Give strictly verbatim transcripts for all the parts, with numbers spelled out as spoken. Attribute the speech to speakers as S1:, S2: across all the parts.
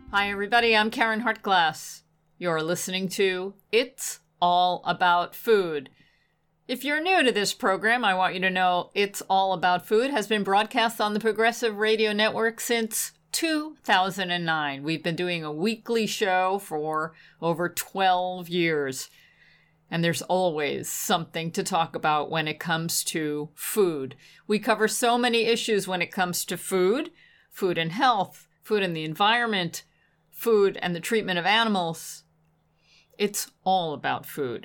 S1: Hi, everybody. I'm Karen Hartglass. You're listening to It's All About Food. If you're new to this program, I want you to know It's All About Food has been broadcast on the Progressive Radio Network since two thousand nine. We've been doing a weekly show for over twelve years. And there's always something to talk about when it comes to food. We cover so many issues when it comes to food, food and health, food and the environment, food and the treatment of animals. It's all about food.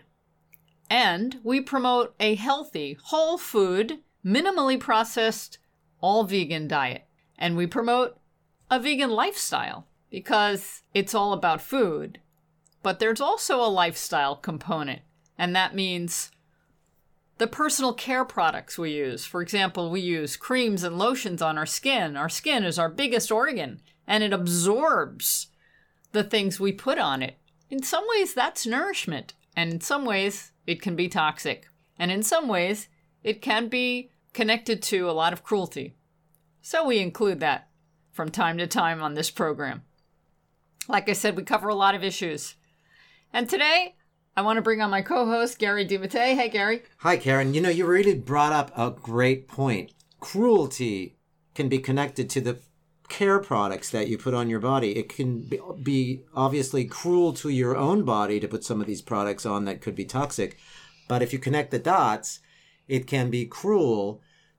S1: And we promote a healthy, whole food, minimally processed, all vegan diet. And we promote a vegan lifestyle because it's all about food. But there's also a lifestyle component. And that means the personal care products we use. For example, we use creams and lotions on our skin. Our skin is our biggest organ, and it absorbs the things we put on it. In some ways, that's nourishment. And in some ways, it can be toxic. And in some ways, it can be connected to a lot of cruelty. So we include that from time to time on this program. Like I said, we cover a lot of issues. And today, I want to bring on my co-host, Gary DeMattei. Hey, Gary.
S2: Hi, Karen. You know, you really brought up a great point. Cruelty can be connected to the care products that you put on your body. It can be, be obviously cruel to your own body to put some of these products on that could be toxic. But if you connect the dots, it can be cruel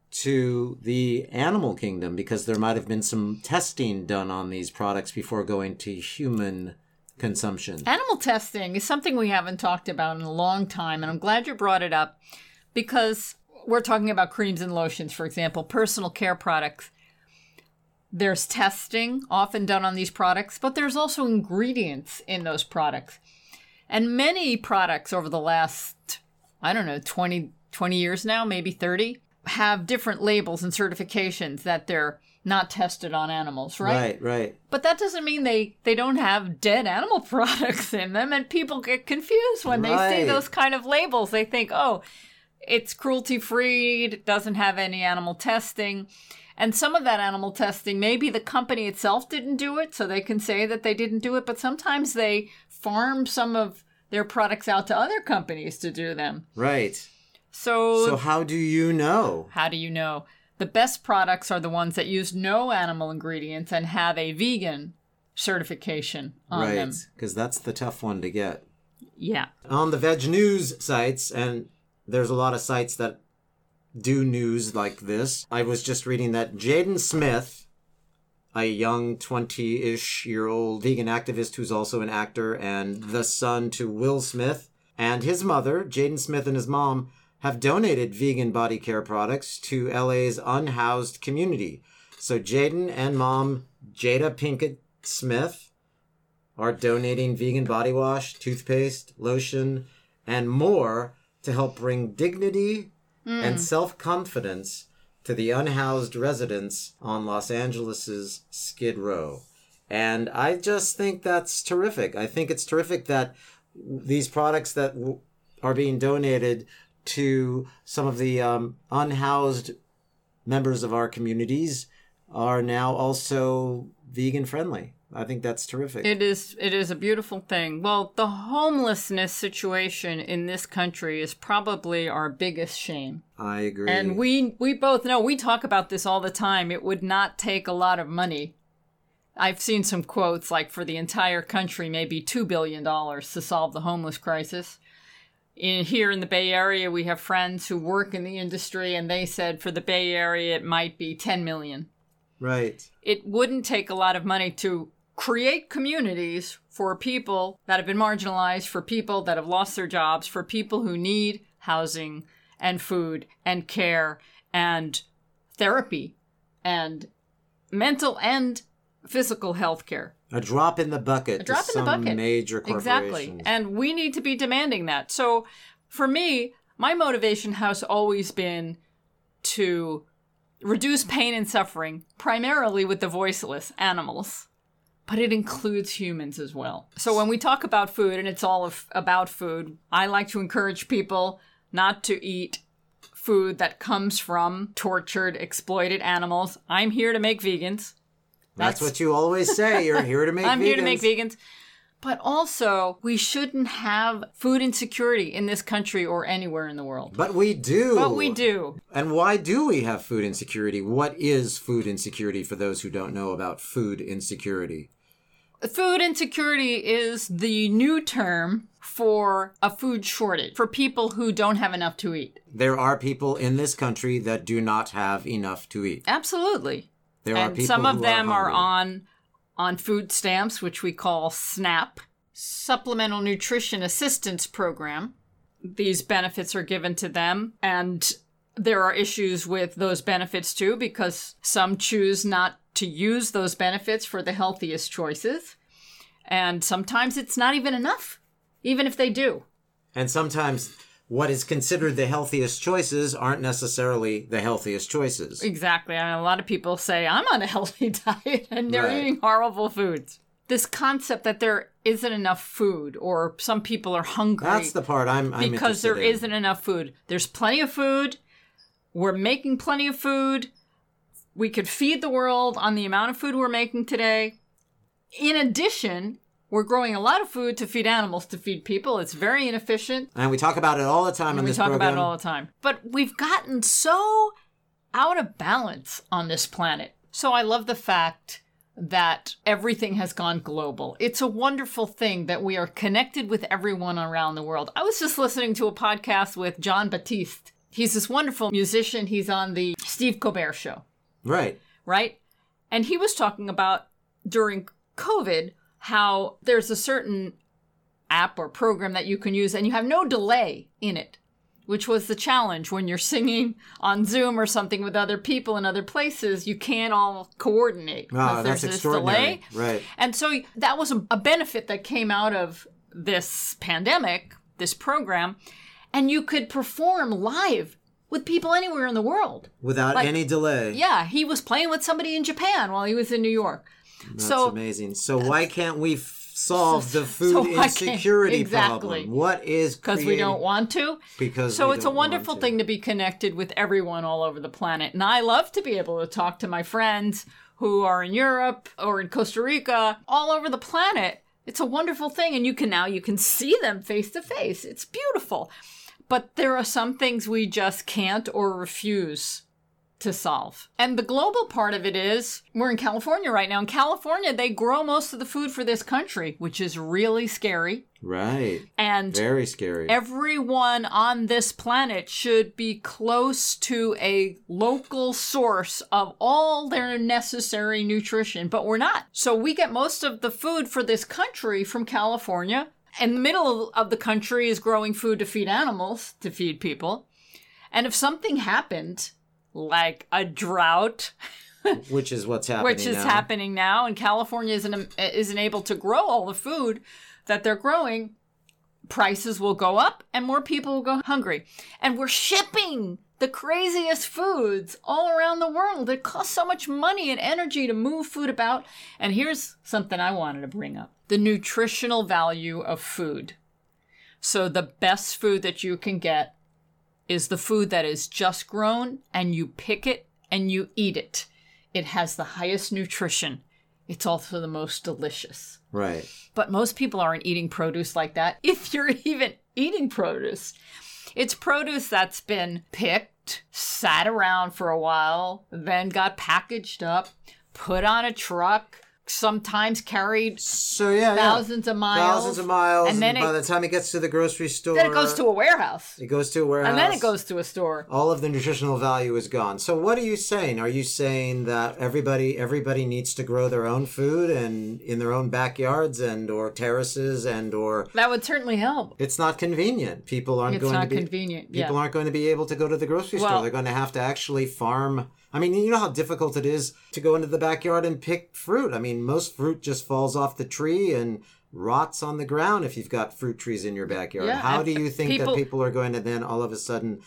S2: to the animal kingdom because there might have been some testing done on these products before going to human consumption.
S1: Animal testing is something we haven't talked about in a long time, and I'm glad you brought it up because we're talking about creams and lotions, for example, personal care products. There's testing often done on these products, but there's also ingredients in those products. And many products over the last, I don't know, twenty, twenty years now, maybe thirty, have different labels and certifications that they're not tested on animals, right?
S2: Right, right.
S1: But that doesn't mean they, they don't have dead animal products in them, and people get confused when
S2: Right.
S1: they see those kind of labels. They think, oh, it's cruelty-free, it doesn't have any animal testing. And some of that animal testing, maybe the company itself didn't do it, so they can say that they didn't do it, but sometimes they farm some of their products out to other companies to do them.
S2: Right.
S1: So,
S2: So how do you know?
S1: How do you know? The best products are the ones that use no animal ingredients and have a vegan certification on
S2: right,
S1: them.
S2: because that's the tough one to get.
S1: Yeah.
S2: On the veg news sites, and there's a lot of sites that do news like this, I was just reading that Jaden Smith, a young twenty-ish-year-old vegan activist who's also an actor and the son to Will Smith, and his mother, Jaden Smith and his mom, have donated vegan body care products to L A's unhoused community. So Jaden and mom, Jada Pinkett Smith, are donating vegan body wash, toothpaste, lotion, and more to help bring dignity mm. and self-confidence to the unhoused residents on Los Angeles's Skid Row. And I just think that's terrific. I think it's terrific that these products that w- are being donated to some of the um, unhoused members of our communities are now also vegan friendly. I think that's terrific.
S1: It is it is a beautiful thing. Well, the homelessness situation in this country is probably our biggest shame.
S2: I agree.
S1: And we we both know, we talk about this all the time. It would not take a lot of money. I've seen some quotes like for the entire country, maybe two billion dollars to solve the homeless crisis. In, here in the Bay Area, we have friends who work in the industry, and they said for the Bay Area, it might be ten million dollars.
S2: Right.
S1: It wouldn't take a lot of money to create communities for people that have been marginalized, for people that have lost their jobs, for people who need housing and food and care and therapy and mental and physical health care.
S2: A drop in the bucket
S1: A drop
S2: to
S1: in the
S2: some
S1: bucket.
S2: major corporations.
S1: Exactly. And we need to be demanding that. So for me, my motivation has always been to reduce pain and suffering, primarily with the voiceless animals. But it includes humans as well. So when we talk about food, and it's all of, about food, I like to encourage people not to eat food that comes from tortured, exploited animals. I'm here to make vegans.
S2: That's, That's what you always say. You're here to make
S1: I'm
S2: vegans.
S1: here to make vegans. But also, we shouldn't have food insecurity in this country or anywhere in the world.
S2: But we do.
S1: But we do.
S2: And why do we have food insecurity? What is food insecurity for those who don't know about food insecurity?
S1: Food insecurity is the new term for a food shortage, for people who don't have enough to eat.
S2: There are people in this country that do not have enough to eat.
S1: Absolutely.
S2: There
S1: and
S2: are people
S1: some of
S2: who
S1: them
S2: are,
S1: are on on food stamps, which we call SNAP, Supplemental Nutrition Assistance Program. These benefits are given to them, and there are issues with those benefits too, because some choose not to use those benefits for the healthiest choices. And sometimes it's not even enough, even if they do.
S2: And sometimes what is considered the healthiest choices aren't necessarily the healthiest choices.
S1: Exactly. I mean, a lot of people say, I'm on a healthy diet, and they're
S2: Right.
S1: eating horrible foods. This concept that there isn't enough food, or some people are hungry.
S2: That's the part I'm, I'm
S1: because there
S2: interested in.
S1: isn't enough food. There's plenty of food. We're making plenty of food. We could feed the world on the amount of food we're making today. In addition, we're growing a lot of food to feed animals, to feed people. It's very inefficient.
S2: And we talk about it all the time
S1: And
S2: on
S1: we
S2: this
S1: talk
S2: program.
S1: about it all the time. But we've gotten so out of balance on this planet. So I love the fact that everything has gone global. It's a wonderful thing that we are connected with everyone around the world. I was just listening to a podcast with John Batiste. He's this wonderful musician. He's on the Steve Colbert Show.
S2: Right.
S1: Right? And he was talking about during COVID how there's a certain app or program that you can use and you have no delay in it, which was the challenge when you're singing on Zoom or something with other people in other places. You can't all coordinate because
S2: Oh,
S1: there's
S2: that's
S1: this
S2: extraordinary.
S1: delay.
S2: Right.
S1: And so that was a, a benefit that came out of this pandemic, this program, and you could perform live with people anywhere in the world.
S2: Without
S1: Like,
S2: any delay.
S1: Yeah, he was playing with somebody in Japan while he was in New York.
S2: That's
S1: so
S2: amazing. So why can't we f- solve the food
S1: so why can't-
S2: insecurity
S1: exactly.
S2: problem? What is
S1: Because we
S2: creating-
S1: don't want to.
S2: Because
S1: So
S2: we
S1: it's a
S2: don't
S1: wonderful
S2: want to.
S1: thing to be connected with everyone all over the planet. And I love to be able to talk to my friends who are in Europe or in Costa Rica, all over the planet. It's a wonderful thing. And you can now, you can see them face to face. It's beautiful. But there are some things we just can't or refuse to solve. And the global part of it is, we're in California right now. In California, they grow most of the food for this country, which is really scary.
S2: Right.
S1: And
S2: Very scary.
S1: everyone on this planet should be close to a local source of all their necessary nutrition, but we're not. So we get most of the food for this country from California. And the middle of the country is growing food to feed animals, to feed people. And if something happened, like a drought,
S2: Which is what's happening
S1: which is
S2: now.
S1: happening now, and California isn't isn't able to grow all the food that they're growing, prices will go up and more people will go hungry. And we're shipping the craziest foods all around the world. It costs so much money and energy to move food about. And here's something I wanted to bring up: the nutritional value of food. So the best food that you can get is the food that is just grown and you pick it and you eat it. It has the highest nutrition. It's also the most delicious.
S2: Right.
S1: But most people aren't eating produce like that, if you're even eating produce. It's produce that's been picked, sat around for a while, then got packaged up, put on a truck, sometimes carried
S2: So yeah, yeah.
S1: thousands of miles.
S2: Thousands of miles.
S1: And then
S2: by
S1: it,
S2: the time it gets to the grocery store,
S1: then it goes to a warehouse.
S2: it goes to a warehouse.
S1: And then it goes to a store.
S2: All of the nutritional value is gone. So what are you saying? Are you saying that everybody everybody needs to grow their own food and in their own backyards and or terraces and or
S1: That would certainly help.
S2: it's not convenient. People aren't
S1: It's
S2: going
S1: not
S2: to be
S1: convenient. Yeah.
S2: people aren't going to be able to go to the grocery store.
S1: Well-
S2: They're going to have to actually farm. I mean, you know how difficult it is to go into the backyard and pick fruit. I mean, most fruit just falls off the tree and rots on the ground if you've got fruit trees in your backyard.
S1: Yeah,
S2: how
S1: and
S2: do you think
S1: people-
S2: that people are going to then all of a sudden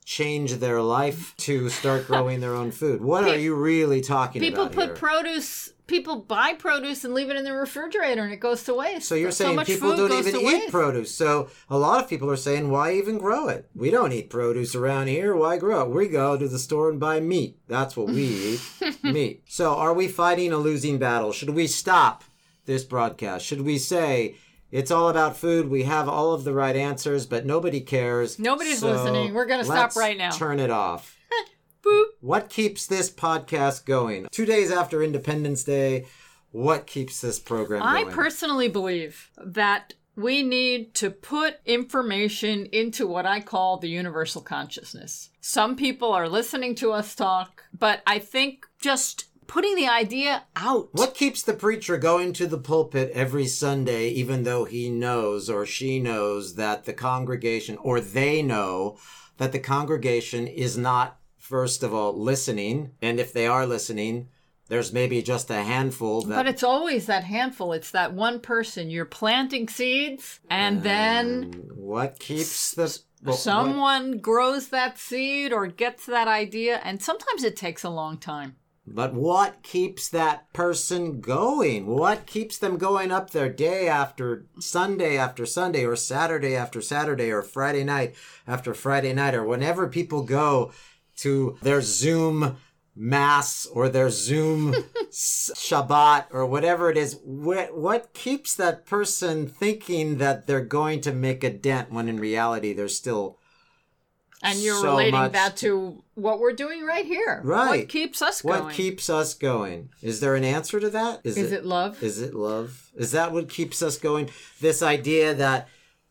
S2: change their life to start growing their own food. What are you really talking
S1: People
S2: about
S1: put
S2: here?
S1: produce, people buy produce and leave it in the refrigerator and it goes to waste.
S2: So you're saying
S1: much
S2: people
S1: food
S2: don't
S1: goes
S2: even
S1: to
S2: eat
S1: waste.
S2: produce. So a lot of people are saying, why even grow it? We don't eat produce around here. Why grow it? We go to the store and buy meat. That's what we eat, meat. So are we fighting a losing battle? Should we stop this broadcast? Should we say, it's all about food, we have all of the right answers, but nobody cares.
S1: Nobody's
S2: so
S1: listening. We're going to stop right now.
S2: Turn it off.
S1: Boop.
S2: What keeps this podcast going? Two days after Independence Day, what keeps this program
S1: I
S2: going?
S1: personally believe that we need to put information into what I call the universal consciousness. Some people are listening to us talk, but I think just putting the idea out.
S2: What keeps the preacher going to the pulpit every Sunday, even though he knows or she knows that the congregation, or they know that the congregation is not, first of all, listening, and if they are listening, there's maybe just a handful that...
S1: But it's always that handful. It's that one person. You're planting seeds, and then...
S2: What keeps the... well,
S1: someone
S2: what,
S1: grows that seed or gets that idea, and sometimes it takes a long time.
S2: But what keeps that person going? What keeps them going up there day after Sunday after Sunday, or Saturday after Saturday, or Friday night after Friday night, or whenever people go to their Zoom Mass or their Zoom Shabbat or whatever it is? What, what keeps that person thinking that they're going to make a dent when in reality they're still...
S1: And you're
S2: so
S1: relating
S2: much...
S1: that to what we're doing right here.
S2: Right.
S1: What keeps us going?
S2: What keeps us going? Is there an answer to that?
S1: Is it, it love?
S2: Is it love? Is that what keeps us going? This idea that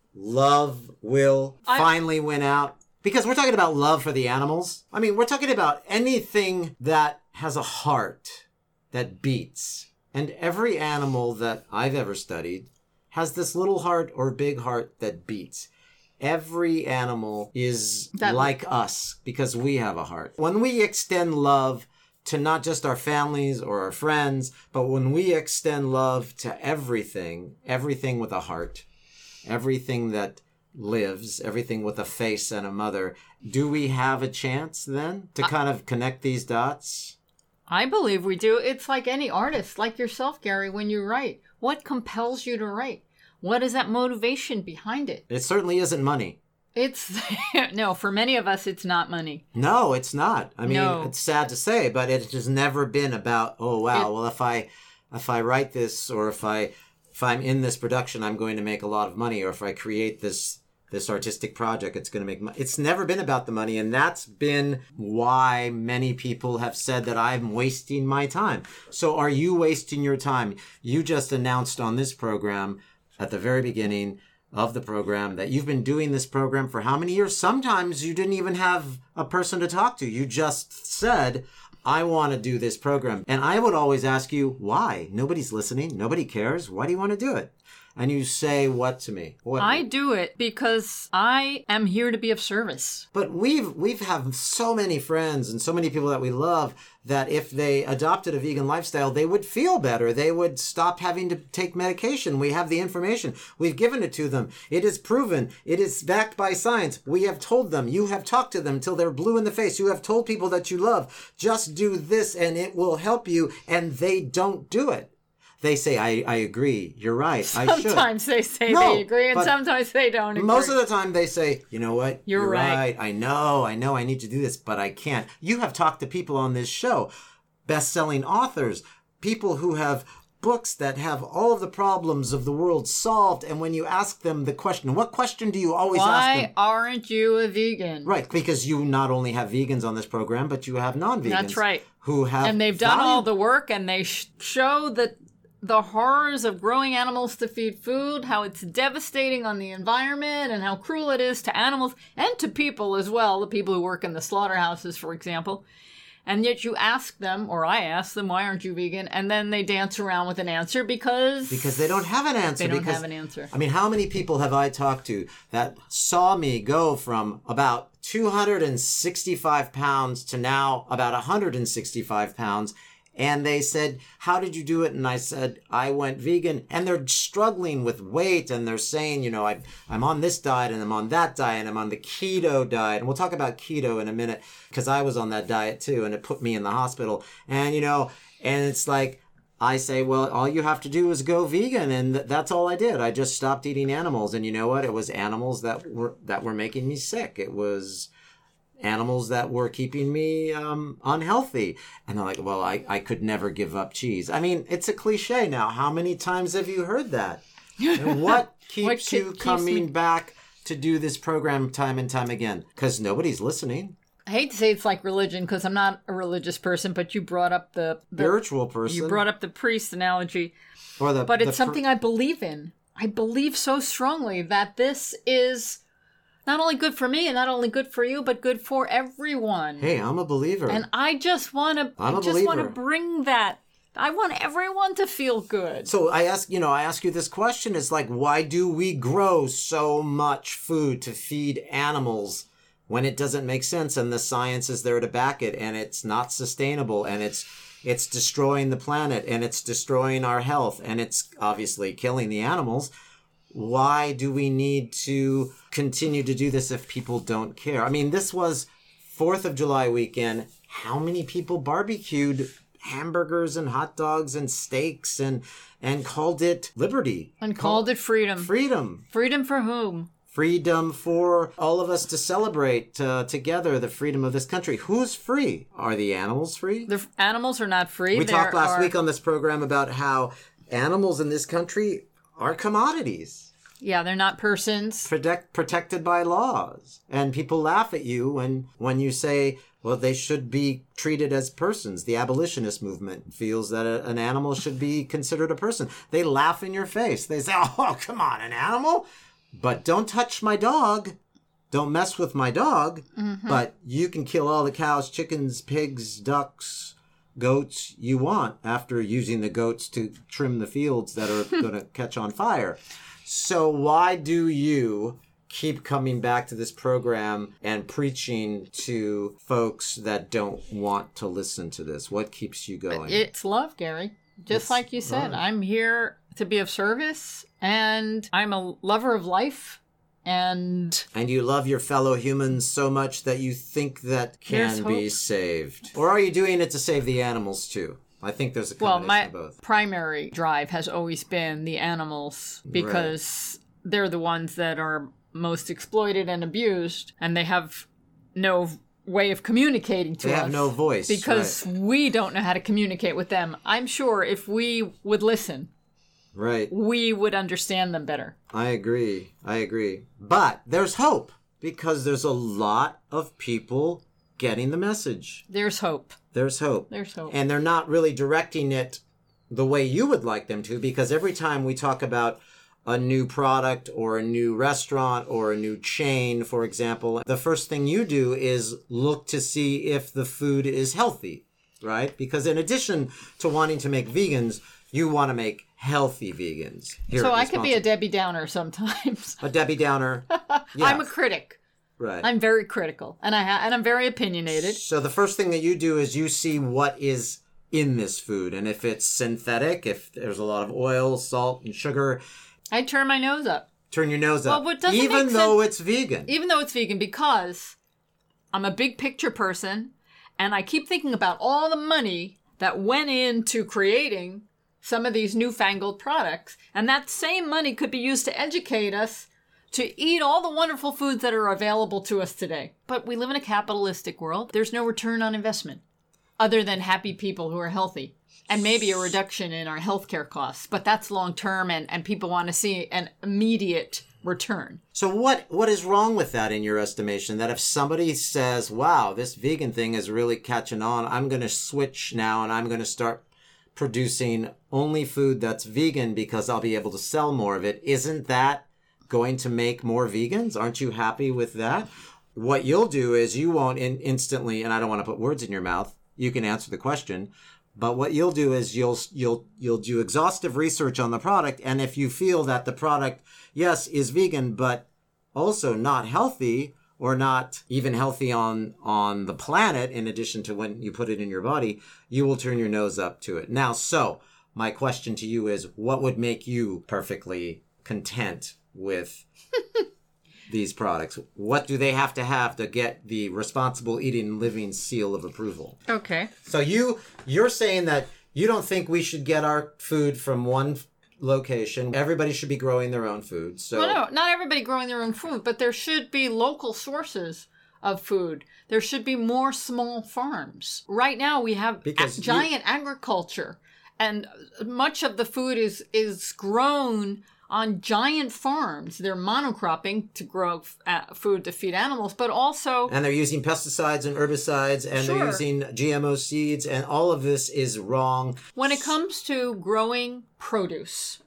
S2: love will
S1: I...
S2: finally win out? Because we're talking about love for the animals. I mean, we're talking about anything that has a heart that beats. And every animal that I've ever studied has this little heart or big heart that beats. Every animal is
S1: that...
S2: like us because we have a heart. When we extend love to not just our families or our friends, but when we extend love to everything, everything with a heart, everything that lives, everything with a face and a mother, do we have a chance then to kind of connect these dots?
S1: I believe we do. It's like any artist, like yourself, Gary, when you write. What compels you to write? What is that motivation behind it?
S2: It certainly isn't money.
S1: It's, no, for many of us, it's not money.
S2: No, it's not. I mean,
S1: No.
S2: It's sad to say, but it has never been about, oh, wow,
S1: It-
S2: well, if I if I write this or if I if I'm in this production, I'm going to make a lot of money, or if I create this this artistic project, it's going to make money. It's never been about the money, and that's been why many people have said that I'm wasting my time. So are you wasting your time? You just announced on this program at the very beginning of the program that you've been doing this program for how many years? Sometimes you didn't even have a person to talk to. You just said, I want to do this program. And I would always ask you, why? Nobody's listening. Nobody cares. Why do you want to do it? And you say what to me? What?
S1: I do it because I am here to be of service.
S2: But we've we've have so many friends and so many people that we love that if they adopted a vegan lifestyle, they would feel better. They would stop having to take medication. We have the information. We've given it to them. It is proven. It is backed by science. We have told them. You have talked to them till they're blue in the face. You have told people that you love, just do this and it will help you, and they don't do it. They say, I, I agree. You're right. I should.
S1: Sometimes they say
S2: No,
S1: they agree, and
S2: but
S1: sometimes they don't agree.
S2: Most of the time they say, you know what?
S1: You're right.
S2: I know, I know I need to do this, but I can't. You have talked to people on this show, best-selling authors, people who have books that have all of the problems of the world solved, and when you ask them the question, what question do you always ask them?
S1: Why aren't you a vegan?
S2: Right, because you not only have vegans on this program, but you have non-vegans.
S1: That's right.
S2: Who have
S1: And they've done
S2: value-
S1: all the work, and they sh- show that the horrors of growing animals to feed food, how it's devastating on the environment, and how cruel it is to animals and to people as well, the people who work in the slaughterhouses, for example. And yet you ask them, or I ask them, why aren't you vegan? And then they dance around with an answer because...
S2: Because they don't have an answer.
S1: They don't
S2: because,
S1: have an answer.
S2: I mean, how many people have I talked to that saw me go from about two hundred sixty-five pounds to now about one hundred sixty-five pounds, And they said, how did you do it? And I said, I went vegan. And they're struggling with weight. And they're saying, you know, I, I'm on this diet and I'm on that diet and I'm on the keto diet. And we'll talk about keto in a minute because I was on that diet too. And it put me in the hospital. And, you know, and it's like, I say, well, all you have to do is go vegan. And th- that's all I did. I just stopped eating animals. And you know what? It was animals that were, that were making me sick. It was animals that were keeping me um, unhealthy. And they're like, well, I, I could never give up cheese. I mean, it's a cliche now. How many times have you heard that? And what keeps what ke- you coming me- back to do this program time and time again? Because nobody's listening.
S1: I hate to say it's like religion because I'm not a religious person, but you brought up the, the
S2: spiritual person.
S1: You brought up the priest analogy.
S2: Or the,
S1: but it's
S2: the
S1: something
S2: pr-
S1: I believe in. I believe so strongly that this is not only good for me and not only good for you, but good for everyone.
S2: Hey, I'm a believer.
S1: And I just want to I just want to bring that. I want everyone to feel good.
S2: So I ask, you know, I ask you this question. It's like, why do we grow so much food to feed animals when it doesn't make sense and the science is there to back it and it's not sustainable and it's it's destroying the planet and it's destroying our health and it's obviously killing the animals? Why do we need to continue to do this if people don't care? I mean, this was fourth of July weekend. How many people barbecued hamburgers and hot dogs and steaks and and called it liberty?
S1: And called Call, it freedom.
S2: Freedom.
S1: Freedom for whom?
S2: Freedom for all of us to celebrate uh, together the freedom of this country. Who's free? Are the animals free?
S1: The animals are not free.
S2: We
S1: there
S2: talked last
S1: are...
S2: week on this program about how animals in this country are commodities.
S1: Yeah, they're not persons.
S2: Protect, protected by laws. And people laugh at you when, when you say, well, they should be treated as persons. The abolitionist movement feels that a, an animal should be considered a person. They laugh in your face. They say, oh, come on, an animal? But don't touch my dog. Don't mess with my dog. Mm-hmm. But you can kill all the cows, chickens, pigs, ducks, goats you want after using the goats to trim the fields that are going to catch on fire. So why do you keep coming back to this program and preaching to folks that don't want to listen to this? What keeps you going?
S1: It's love, Gary. Just it's like you said, love. I'm here to be of service, and I'm a lover of life. And
S2: and you love your fellow humans so much that you think that can be hope. saved. Or are you doing it to save the animals too? I think there's a combination
S1: well, my
S2: of both.
S1: Primary drive has always been the animals because right. they're the ones that are most exploited and abused, and they have no way of communicating to
S2: they
S1: us.
S2: They have no voice.
S1: Because
S2: right.
S1: we don't know how to communicate with them. I'm sure if we would listen,
S2: right,
S1: we would understand them better.
S2: I agree. I agree. But there's hope because there's a lot of people getting the message.
S1: There's hope.
S2: There's hope.
S1: There's hope.
S2: And they're not really directing it the way you would like them to, because every time we talk about a new product or a new restaurant or a new chain, for example, the first thing you do is look to see if the food is healthy, right? Because in addition to wanting to make vegans, you want to make healthy vegans. Here
S1: so I could be a Debbie Downer sometimes.
S2: A Debbie Downer. Yeah.
S1: I'm a critic.
S2: Right.
S1: I'm very critical, and I ha- and I'm very opinionated.
S2: So the first thing that you do is you see what is in this food, and if it's synthetic, if there's a lot of oil, salt, and sugar,
S1: I turn my nose up.
S2: Turn your nose
S1: well,
S2: up,
S1: what doesn't
S2: even
S1: make
S2: though
S1: sense,
S2: it's vegan.
S1: Even though it's vegan, because I'm a big picture person, and I keep thinking about all the money that went into creating some of these newfangled products, and that same money could be used to educate us to eat all the wonderful foods that are available to us today. But we live in a capitalistic world. There's no return on investment other than happy people who are healthy and maybe a reduction in our healthcare costs. But that's long term, and, and people want to see an immediate return.
S2: So what what is wrong with that in your estimation? That if somebody says, wow, this vegan thing is really catching on, I'm going to switch now and I'm going to start producing only food that's vegan because I'll be able to sell more of it. Isn't that going to make more vegans? Aren't you happy with that? What you'll do is you won't in- instantly, and I don't want to put words in your mouth, you can answer the question, but what you'll do is you'll you'll you'll do exhaustive research on the product, and if you feel that the product, yes, is vegan, but also not healthy, or not even healthy on on the planet, in addition to when you put it in your body, you will turn your nose up to it. Now, so my question to you is, what would make you perfectly content with these products? What do they have to have to get the responsible eating and living seal of approval?
S1: Okay.
S2: So you you're saying that you don't think we should get our food from one location. Everybody should be growing their own food. So
S1: Well, no, not everybody growing their own food, but there should be local sources of food. There should be more small farms. Right now we have
S2: Because
S1: a-
S2: you-
S1: giant agriculture, and much of the food is is grown on giant farms. They're monocropping to grow uh, food to feed animals, but also
S2: and they're using pesticides and herbicides, and
S1: Sure.
S2: they're using G M O seeds, and all of this is wrong.
S1: when it comes to growing produce,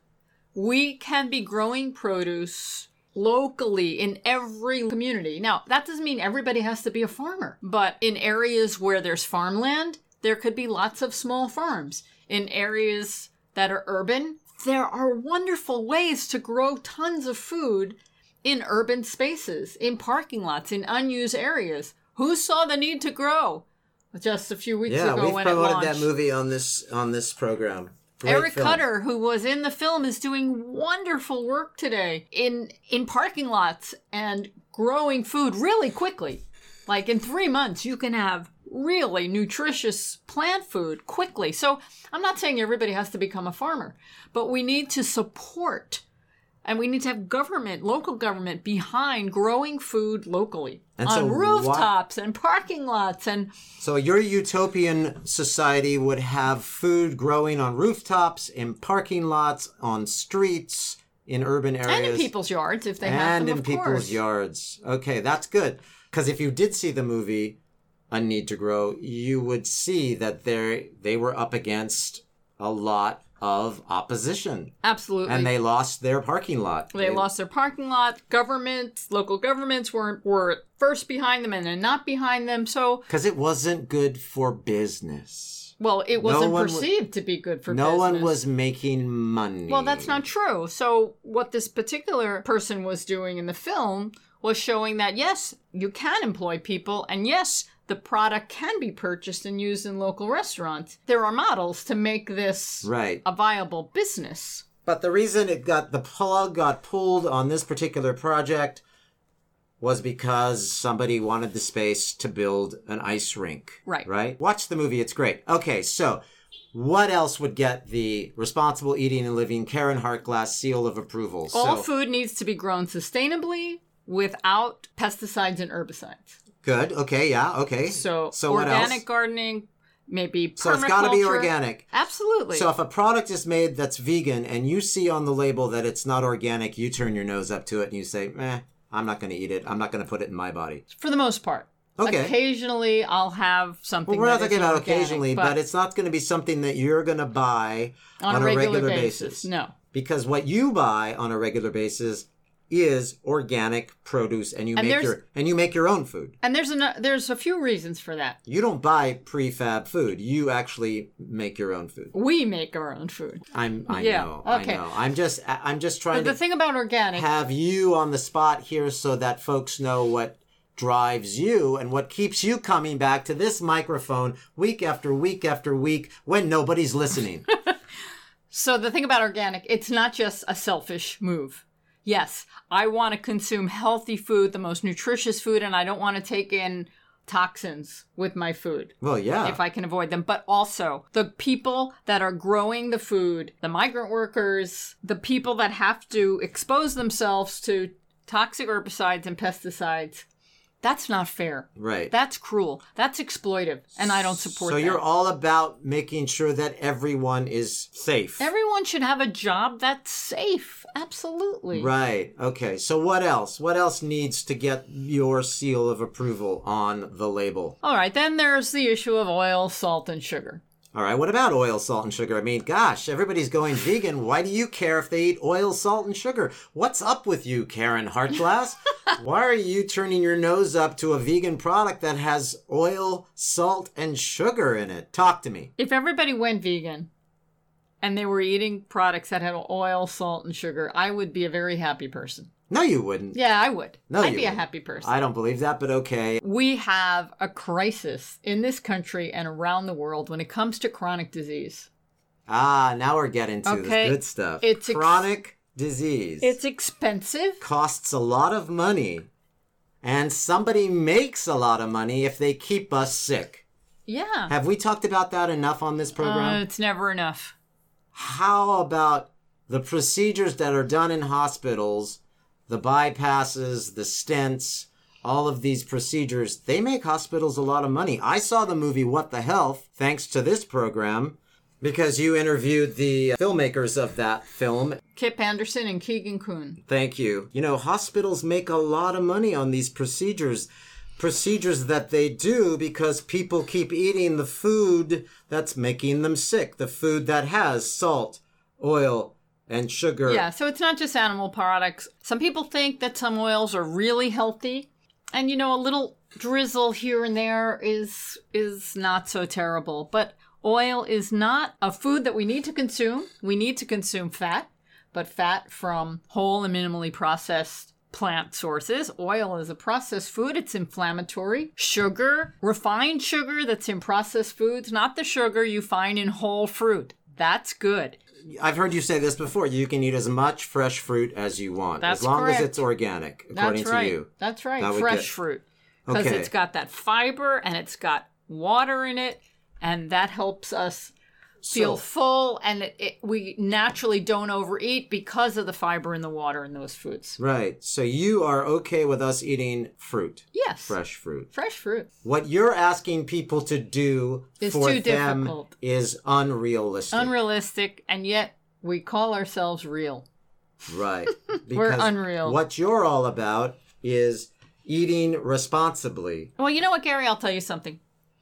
S1: we can be growing produce locally in every community. Now, that doesn't mean everybody has to be a farmer, but in areas where there's farmland, there could be lots of small farms. In areas that are urban, there are wonderful ways to grow tons of food in urban spaces, in parking lots, in unused areas. Who saw the need to grow just a few weeks
S2: Yeah,
S1: ago
S2: we've
S1: when it
S2: promoted
S1: launched?
S2: that movie on this on this program. Great
S1: Eric
S2: film.
S1: Cutter, who was in the film, is doing wonderful work today in in parking lots and growing food really quickly. Like in three months, you can have really nutritious plant food quickly. So I'm not saying everybody has to become a farmer, but we need to support and we need to have government, local government behind growing food locally
S2: And
S1: on
S2: so why-
S1: rooftops and parking lots. And
S2: So your utopian society would have food growing on rooftops, in parking lots, on streets, in urban areas.
S1: and in people's yards if they have
S2: and
S1: them,
S2: in
S1: of
S2: people's
S1: course.
S2: yards. Okay, that's good. Because if you did see the movie A Need to Grow, you would see that they they were up against a lot of opposition,
S1: Absolutely.
S2: and they lost their parking lot.
S1: They lost their parking lot. Governments, local governments were were first behind them and then not behind them. So,
S2: because it wasn't good for business.
S1: well, it wasn't
S2: one wa-
S1: perceived to be good for
S2: no
S1: business.
S2: one was making money.
S1: Well, that's not true. So, what this particular person was doing in the film was showing that, yes, you can employ people, and yes, the product can be purchased and used in local restaurants. There are models to make this
S2: right.
S1: a viable business.
S2: But the reason it got the plug got pulled on this particular project was because somebody wanted the space to build an ice rink.
S1: Right.
S2: Right? Watch the movie. It's great. Okay, so what else would get the Responsible Eating and Living Karen Hartglass seal of approval?
S1: All
S2: so,
S1: food needs to be grown sustainably without pesticides and herbicides.
S2: Good. Okay, yeah, okay.
S1: So,
S2: so what else?
S1: organic gardening, maybe permaculture.
S2: So it's got to be organic.
S1: Absolutely.
S2: So if a product is made that's vegan and you see on the label that it's not organic, you turn your nose up to it and you say, eh, I'm not going to eat it. I'm not going to put it in my body.
S1: For the most part.
S2: Okay.
S1: Occasionally, I'll have something.
S2: Well, we're not
S1: that
S2: talking
S1: isn't
S2: about
S1: organic,
S2: occasionally, but, it's not going to be something that you're going to buy
S1: on, a regular, basis. No.
S2: Because what you buy on a regular basis is organic produce, and you
S1: And
S2: make
S1: there's-
S2: your and you make your own food.
S1: And there's a there's a few reasons for that.
S2: You don't buy prefab food. You actually make your own food.
S1: We make our own food.
S2: I'm I
S1: Yeah,
S2: know.
S1: okay.
S2: I know. I'm just I'm just trying
S1: But the
S2: to
S1: thing about organic,
S2: have you on the spot here so that folks know what drives you and what keeps you coming back to this microphone week after week after week when nobody's listening.
S1: so the thing about organic, it's not just a selfish move. Yes, I want to consume healthy food, the most nutritious food, and I don't want to take in toxins with my food.
S2: Well, yeah.
S1: If I can avoid them. But also, the people that are growing the food, the migrant workers, the people that have to expose themselves to toxic herbicides and pesticides, that's not fair.
S2: Right.
S1: That's cruel. That's exploitive. And I don't support
S2: So
S1: that.
S2: you're all about making sure that everyone is safe.
S1: Everyone should have a job that's safe. Absolutely.
S2: Right. Okay. So what else? What else needs to get your seal of approval on the label?
S1: All right. Then there's the issue of oil, salt, and sugar.
S2: All right. What about oil, salt, and sugar? I mean, gosh, everybody's going vegan. Why do you care if they eat oil, salt, and sugar? What's up with you, Karen Hartglass? Why are you turning your nose up to a vegan product that has oil, salt, and sugar in it? Talk to me.
S1: If everybody went vegan and they were eating products that had oil, salt, and sugar, I would be a very happy person.
S2: No, you wouldn't.
S1: Yeah, I would.
S2: No,
S1: I'd
S2: you
S1: be a
S2: wouldn't.
S1: happy person.
S2: I don't believe that, but okay.
S1: We have a crisis in this country and around the world when it comes to chronic disease.
S2: Ah, now we're getting to
S1: Okay.
S2: the good stuff.
S1: It's ex-
S2: Chronic disease.
S1: It's expensive.
S2: Costs a lot of money. And somebody makes a lot of money if they keep us sick.
S1: Yeah.
S2: Have we talked about that enough on this program?
S1: Uh, it's never enough.
S2: How about the procedures that are done in hospitals, the bypasses, the stents, all of these procedures, they make hospitals a lot of money. I saw the movie What the Health, thanks to this program, because you interviewed the filmmakers of that film.
S1: Kip Anderson and Keegan Kuhn.
S2: Thank you. You know, hospitals make a lot of money on these procedures. Procedures that they do because people keep eating the food that's making them sick. The food that has salt, oil, and sugar.
S1: Yeah, so it's not just animal products. Some people think that some oils are really healthy. And, you know, a little drizzle here and there is is not so terrible. But oil is not a food that we need to consume. We need to consume fat, but fat from whole and minimally processed plant sources. Oil is a processed food. It's inflammatory. Sugar, refined sugar that's in processed foods, not the sugar you find in whole fruit. That's good.
S2: I've heard you say this before. You can eat as much fresh fruit as you want.
S1: That's
S2: as long
S1: correct.
S2: as it's organic, according
S1: That's right.
S2: to you.
S1: That's right.
S2: That would
S1: Fresh
S2: get-
S1: fruit. Because
S2: Okay.
S1: it's got that fiber and it's got water in it, and that helps us feel
S2: So-
S1: full, and it, it, we naturally don't overeat because of the fiber and the water in those foods.
S2: Right. So you are okay with us eating fruit.
S1: Yes.
S2: Fresh fruit.
S1: Fresh fruit.
S2: What you're asking people to do
S1: It's
S2: for
S1: too
S2: them
S1: difficult.
S2: is unrealistic.
S1: Unrealistic, and yet we call ourselves real.
S2: Right.
S1: We're
S2: Because
S1: unreal.
S2: What you're all about is eating responsibly.
S1: Well, you know what, Gary? I'll tell you something.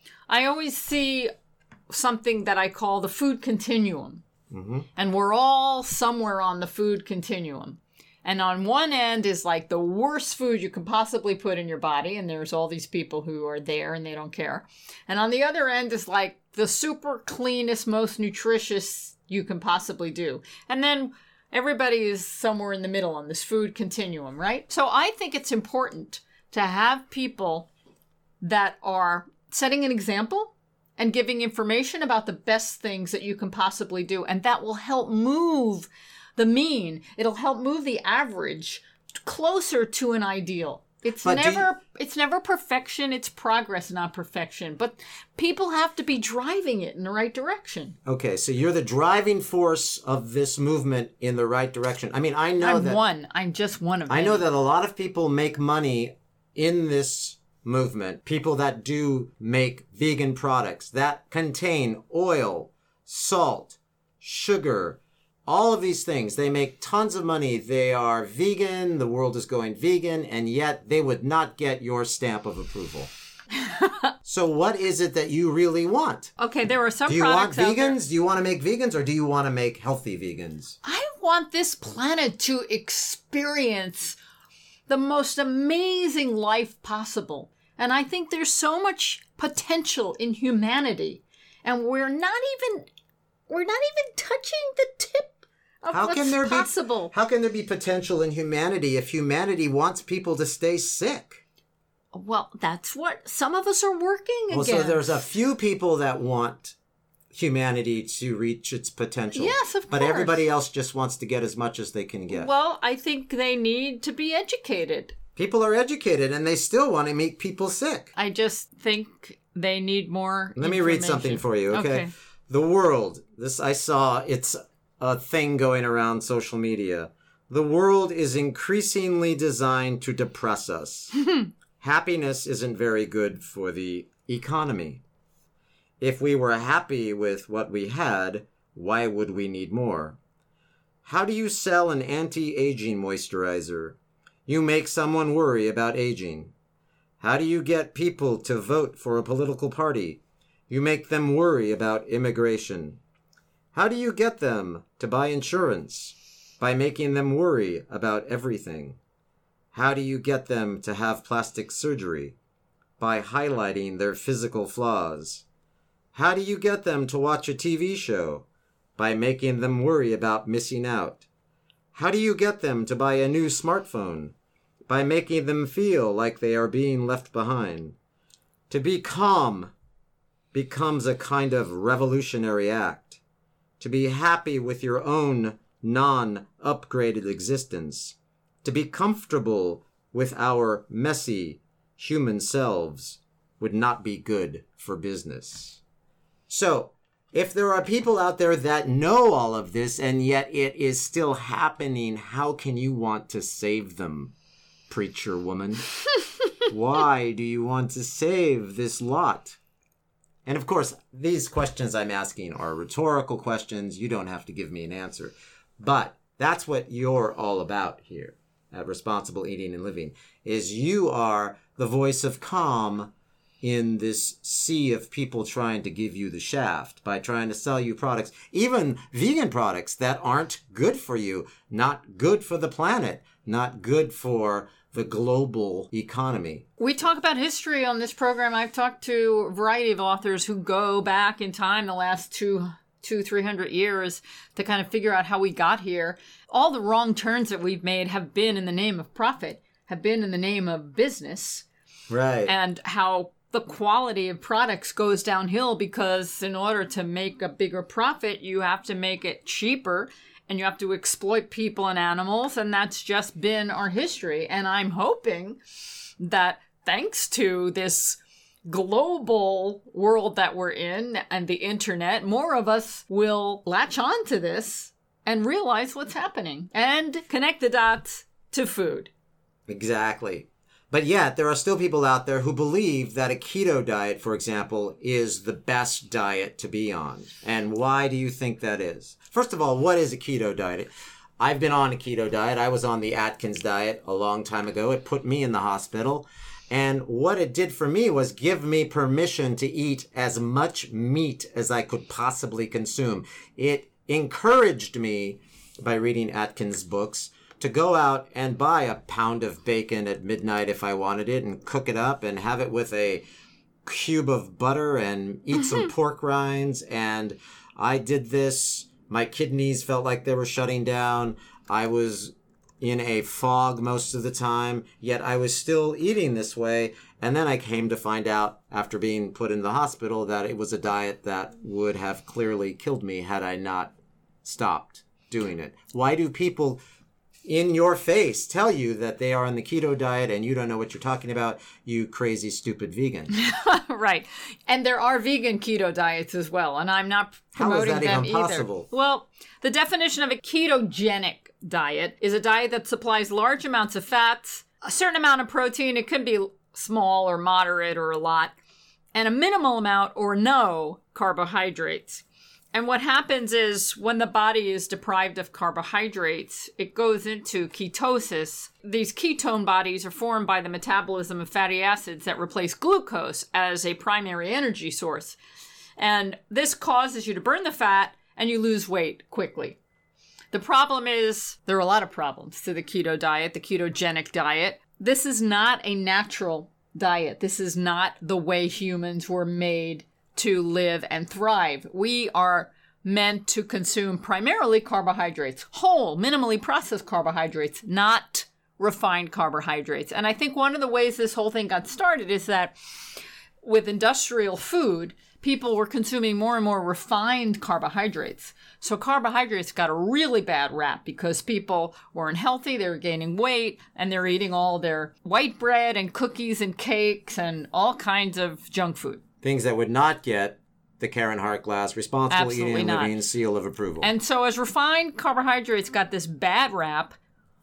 S1: I always see something that I call the food continuum.
S2: Mm-hmm.
S1: And we're all somewhere on the food continuum. And on one end is like the worst food you can possibly put in your body. And there's all these people who are there and they don't care. And on the other end is like the super cleanest, most nutritious you can possibly do. And then everybody is somewhere in the middle on this food continuum, right? So I think it's important to have people that are setting an example and giving information about the best things that you can possibly do. And that will help move the mean. It'll help move the average closer to an ideal. It's
S2: But do
S1: never it's never perfection, it's progress, not perfection. But people have to be driving it in the right direction.
S2: Okay, so you're the driving force of this movement in the right direction. I mean, I know
S1: I'm
S2: that
S1: one. I'm just one of
S2: I
S1: many.
S2: know that a lot of people make money in this movement. People that do make vegan products that contain oil, salt, sugar, all of these things. They make tons of money. They are vegan. The world is going vegan, and yet they would not get your stamp of approval. So what is it that you really want?
S1: Okay, there are some
S2: Do you want
S1: products out there-
S2: vegans? Do you want to make vegans, or do you want to make healthy vegans?
S1: I want this planet to experience the most amazing life possible. And I think there's so much potential in humanity. And we're not even we're not even touching the tip of
S2: How
S1: what's
S2: can there
S1: possible.
S2: be how can there be potential in humanity if humanity wants people to stay sick?
S1: Well, that's what some of us are working
S2: Well,
S1: against.
S2: so there's a few people that want humanity to reach its potential.
S1: Yes, of
S2: But
S1: course.
S2: everybody else just wants to get as much as they can get.
S1: Well, I think they need to be educated.
S2: People are educated and they still want to make people sick.
S1: I just think they need more
S2: Let me read
S1: information.
S2: something for you, okay?
S1: Okay.
S2: The world, this I saw, it's a thing going around social media. The world is increasingly designed to depress us. Happiness isn't very good for the economy. If we were happy with what we had, why would we need more? How do you sell an anti-aging moisturizer? You make someone worry about aging. How do you get people to vote for a political party? You make them worry about immigration. How do you get them to buy insurance? By making them worry about everything. How do you get them to have plastic surgery? By highlighting their physical flaws. How do you get them to watch a T V show? By making them worry about missing out. How do you get them to buy a new smartphone? By making them feel like they are being left behind. To be calm becomes a kind of revolutionary act. To be happy with your own non-upgraded existence. To be comfortable with our messy human selves would not be good for business. So, if there are people out there that know all of this and yet it is still happening, how can you want to save them, preacher woman? Why do you want to save this lot? And of course, these questions I'm asking are rhetorical questions. You don't have to give me an answer. But that's what you're all about here at Responsible Eating and Living, is you are the voice of calm in this sea of people trying to give you the shaft by trying to sell you products, even vegan products that aren't good for you, not good for the planet, not good for the global economy.
S1: We talk about history on this program. I've talked to a variety of authors who go back in time the last two, two, three hundred years to kind of figure out how we got here. All the wrong turns that we've made have been in the name of profit, have been in the name of business.
S2: Right.
S1: And how the quality of products goes downhill because in order to make a bigger profit, you have to make it cheaper and you have to exploit people and animals. And that's just been our history. And I'm hoping that thanks to this global world that we're in and the internet, more of us will latch on to this and realize what's happening and connect the dots to food.
S2: Exactly. But yet, there are still people out there who believe that a keto diet, for example, is the best diet to be on. And why do you think that is? First of all, what is a keto diet? I've been on a keto diet. I was on the Atkins diet a long time ago. It put me in the hospital. And what it did for me was give me permission to eat as much meat as I could possibly consume. It encouraged me, by reading Atkins' books, to go out and buy a pound of bacon at midnight if I wanted it and cook it up and have it with a cube of butter and eat some pork rinds. And I did this. My kidneys felt like they were shutting down. I was in a fog most of the time, yet I was still eating this way. And then I came to find out after being put in the hospital that it was a diet that would have clearly killed me had I not stopped doing it. Why do people in your face tell you that they are on the keto diet and you don't know what you're talking about, you crazy, stupid vegan?
S1: Right. And there are vegan keto diets as well, and I'm not promoting them either.
S2: How is that even possible?
S1: Well, the definition of a ketogenic diet is a diet that supplies large amounts of fats, a certain amount of protein, it could be small or moderate or a lot, and a minimal amount or no carbohydrates. And what happens is when the body is deprived of carbohydrates, it goes into ketosis. These ketone bodies are formed by the metabolism of fatty acids that replace glucose as a primary energy source. And this causes you to burn the fat and you lose weight quickly. The problem is, there are a lot of problems to the keto diet, the ketogenic diet. This is not a natural diet. This is not the way humans were made to live and thrive. We are meant to consume primarily carbohydrates, whole, minimally processed carbohydrates, not refined carbohydrates. And I think one of the ways this whole thing got started is that with industrial food, people were consuming more and more refined carbohydrates. So carbohydrates got a really bad rap because people weren't healthy, they were gaining weight, and they're eating all their white bread and cookies and cakes and all kinds of junk food.
S2: Things that would not get the Karen Hartglass Responsible
S1: Absolutely
S2: Eating and
S1: not.
S2: Living seal of approval.
S1: And so as refined carbohydrates got this bad rap,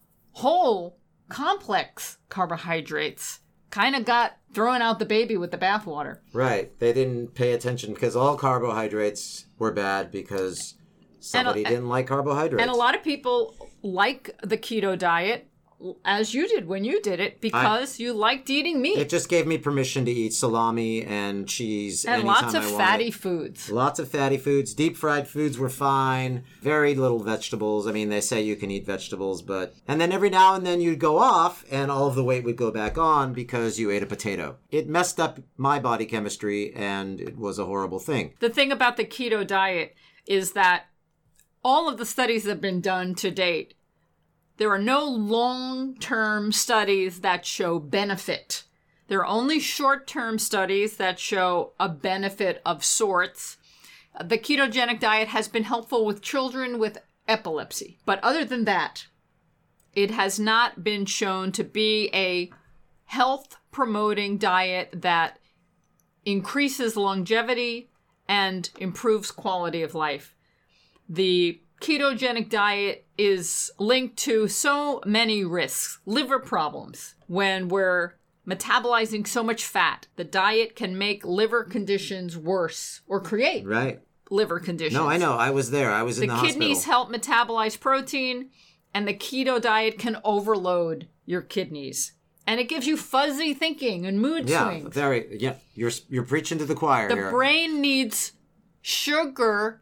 S1: whole, complex carbohydrates kind of got thrown out the baby with the bathwater.
S2: Right. They didn't pay attention because all carbohydrates were bad because somebody
S1: and,
S2: didn't like carbohydrates.
S1: And a lot of people like the keto diet, as you did when you did it, because I, you liked eating meat.
S2: It just gave me permission to eat salami and cheese
S1: and
S2: anytime
S1: lots of
S2: I
S1: fatty
S2: wanted.
S1: foods.
S2: Lots of fatty foods. Deep fried foods were fine. Very little vegetables. I mean, they say you can eat vegetables, but... And then every now and then you'd go off and all of the weight would go back on because you ate a potato. It messed up my body chemistry and it was a horrible thing.
S1: The thing about the keto diet is that all of the studies that have been done to date There are no long-term studies that show benefit. There are only short-term studies that show a benefit of sorts. The ketogenic diet has been helpful with children with epilepsy. But other than that, it has not been shown to be a health-promoting diet that increases longevity and improves quality of life. The ketogenic diet is linked to so many risks. Liver problems. When we're metabolizing so much fat, the diet can make liver conditions worse or create
S2: Right.
S1: liver conditions.
S2: No, I know. I was there. I was in
S1: The
S2: the
S1: kidneys
S2: hospital.
S1: help metabolize protein, and the keto diet can overload your kidneys. And it gives you fuzzy thinking and mood
S2: Yeah,
S1: swings.
S2: very. Yeah, you're you're preaching to the choir
S1: The
S2: here.
S1: brain needs sugar,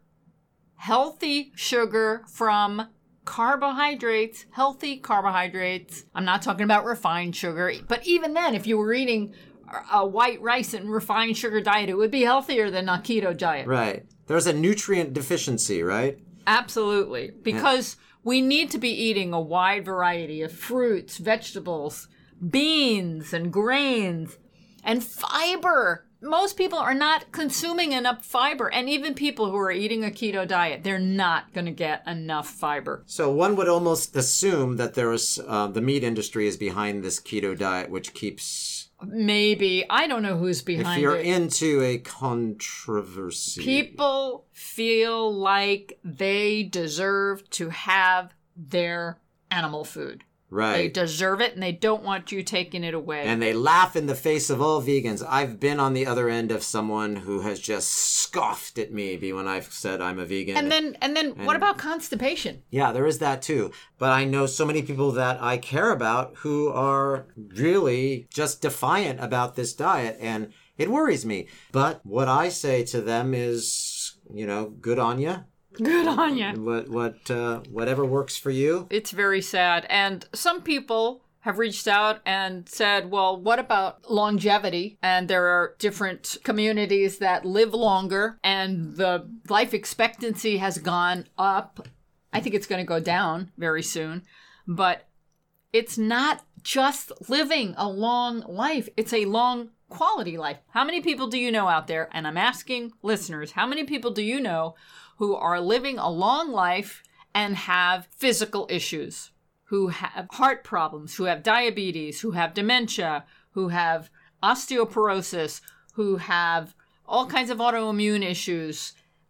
S1: healthy sugar from carbohydrates, healthy carbohydrates. I'm not talking about refined sugar, but even then, if you were eating a white rice and refined sugar diet, it would be healthier than a keto diet.
S2: Right. There's a nutrient deficiency, right?
S1: Absolutely. Because we need to be eating a wide variety of fruits, vegetables, beans, and grains, and fiber. Most people are not consuming enough fiber. And even people who are eating a keto diet, they're not going to get enough fiber.
S2: So one would almost assume that there is uh, the meat industry is behind this keto diet, which keeps.
S1: Maybe. I don't know who's
S2: If
S1: behind
S2: you're
S1: it.
S2: into a controversy,
S1: People feel like they deserve to have their animal food. They
S2: right?
S1: deserve it, and they don't want you taking it away.
S2: And they laugh in the face of all vegans. I've been on the other end of someone who has just scoffed at me when I've said I'm a vegan.
S1: And then, and then, what about constipation?
S2: Yeah, there is that too. But I know so many people that I care about who are really just defiant about this diet, and it worries me. But what I say to them is, you know, good on you.
S1: Good on you.
S2: What what uh, whatever works for you.
S1: It's very sad. And some people have reached out and said, well, what about longevity? And there are different communities that live longer, and the life expectancy has gone up. I think it's going to go down very soon. But it's not just living a long life. It's a long quality life. How many people do you know out there? And I'm asking listeners, how many people do you know who are living a long life and have physical issues, who have heart problems, who have diabetes, who have dementia, who have osteoporosis, who have all kinds of autoimmune issues,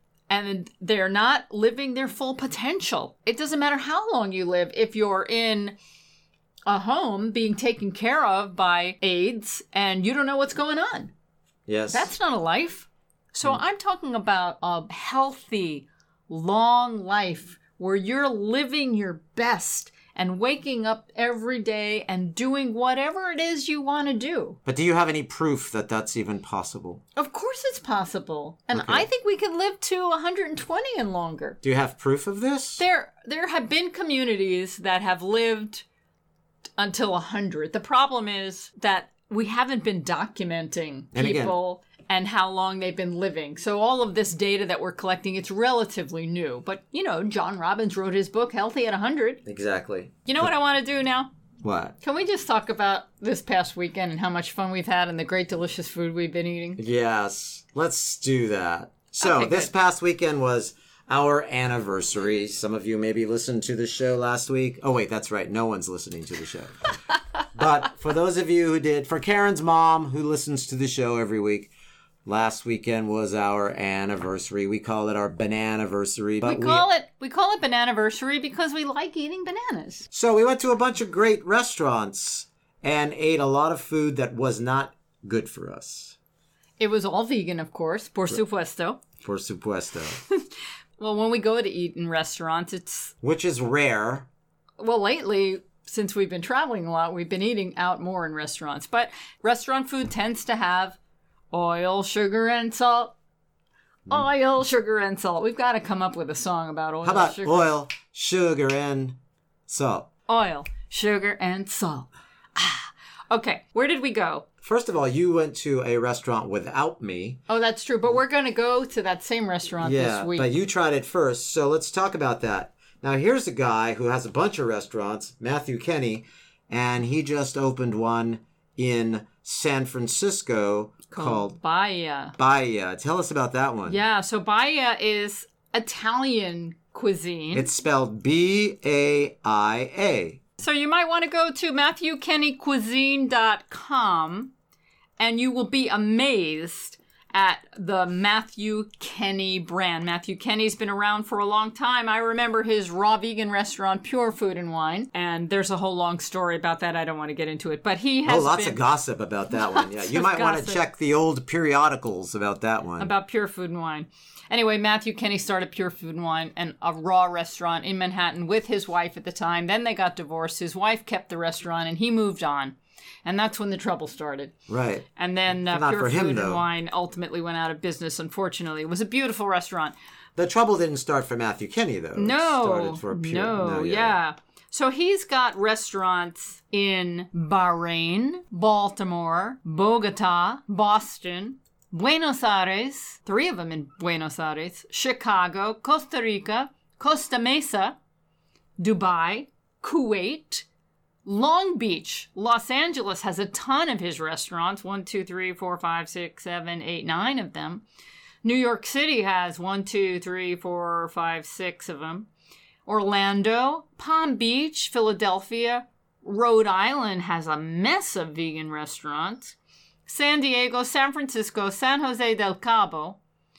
S1: and they're not living their full potential? It doesn't matter how long you live. If you're in a home being taken care of by aides and you don't know what's going on,
S2: Yes.
S1: that's not a life. So I'm talking about a healthy, long life where you're living your best and waking up every day and doing whatever it is you want to do.
S2: But do you have any proof that that's even possible?
S1: Of course it's possible. And
S2: Okay.
S1: I think we can live to one hundred twenty and longer.
S2: Do you have proof of this?
S1: There there have been communities that have lived until one hundred. The problem is that we haven't been documenting
S2: And again-
S1: people and how long they've been living. So all of this data that we're collecting, it's relatively new. But, you know, John Robbins wrote his book, Healthy at one hundred.
S2: Exactly.
S1: You know what I want to do now?
S2: What?
S1: Can we just talk about this past weekend and how much fun we've had and the great delicious food we've been eating?
S2: Yes. Let's do that. So
S1: Okay,
S2: this
S1: good.
S2: past weekend was our anniversary. Some of you maybe listened to the show last week. Oh, wait, that's right. No one's listening to the show. But for those of you who did, for Karen's mom who listens to the show every week, last weekend was our anniversary. We call it our bananiversary.
S1: We call it we call it bananiversary because we like eating bananas.
S2: So we went to a bunch of great restaurants and ate a lot of food that was not good for us.
S1: It was all vegan, of course, por supuesto.
S2: Por supuesto.
S1: Well, when we go to eat in restaurants, it's
S2: Which is rare.
S1: well, lately, since we've been traveling a lot, we've been eating out more in restaurants. But restaurant food tends to have oil, sugar, and salt. Oil, sugar, and salt. We've got to come up with a song about oil,
S2: How about
S1: sugar.
S2: oil, sugar, and salt?
S1: Oil, sugar, and salt. Ah. Okay, where did we go?
S2: First of all, you went to a restaurant without me.
S1: Oh, that's true. But we're going to go to that same restaurant
S2: Yeah,
S1: this week.
S2: but you tried it first, so let's talk about that. Now, here's a guy who has a bunch of restaurants, Matthew Kenny, and he just opened one in San Francisco called,
S1: called Bahia.
S2: Bahia. Tell us about that one.
S1: Yeah, so Bahia is Italian cuisine.
S2: It's spelled B A I A.
S1: So you might want to go to matthew kenny cuisine dot com and you will be amazed at the Matthew Kenny brand. Matthew Kenny's been around for a long time. I remember his raw vegan restaurant, Pure Food and Wine, and there's a whole long story about that. I don't want to get into it, but he has
S2: Oh, lots
S1: been...
S2: of gossip about that one. Yeah, you might want to
S1: gossip.
S2: check the old periodicals about that one.
S1: About Pure Food and Wine. Anyway, Matthew Kenny started Pure Food and Wine and a raw restaurant in Manhattan with his wife at the time. Then they got divorced. His wife kept the restaurant and he moved on. And that's when the trouble started.
S2: Right.
S1: And then uh,
S2: Not
S1: Pure
S2: for him,
S1: Food
S2: though.
S1: and Wine ultimately went out of business, unfortunately. It was a beautiful restaurant.
S2: The trouble didn't start for Matthew Kenny, though. It
S1: No,
S2: started for Pure.
S1: no, yeah. So he's got restaurants in Bahrain, Baltimore, Bogota, Boston, Buenos Aires, three of them in Buenos Aires, Chicago, Costa Rica, Costa Mesa, Dubai, Kuwait, Long Beach. Los Angeles has a ton of his restaurants. One, two, three, four, five, six, seven, eight, nine of them. New York City has one, two, three, four, five, six of them. Orlando, Palm Beach, Philadelphia, Rhode Island has a mess of vegan restaurants. San Diego, San Francisco, San Jose del Cabo,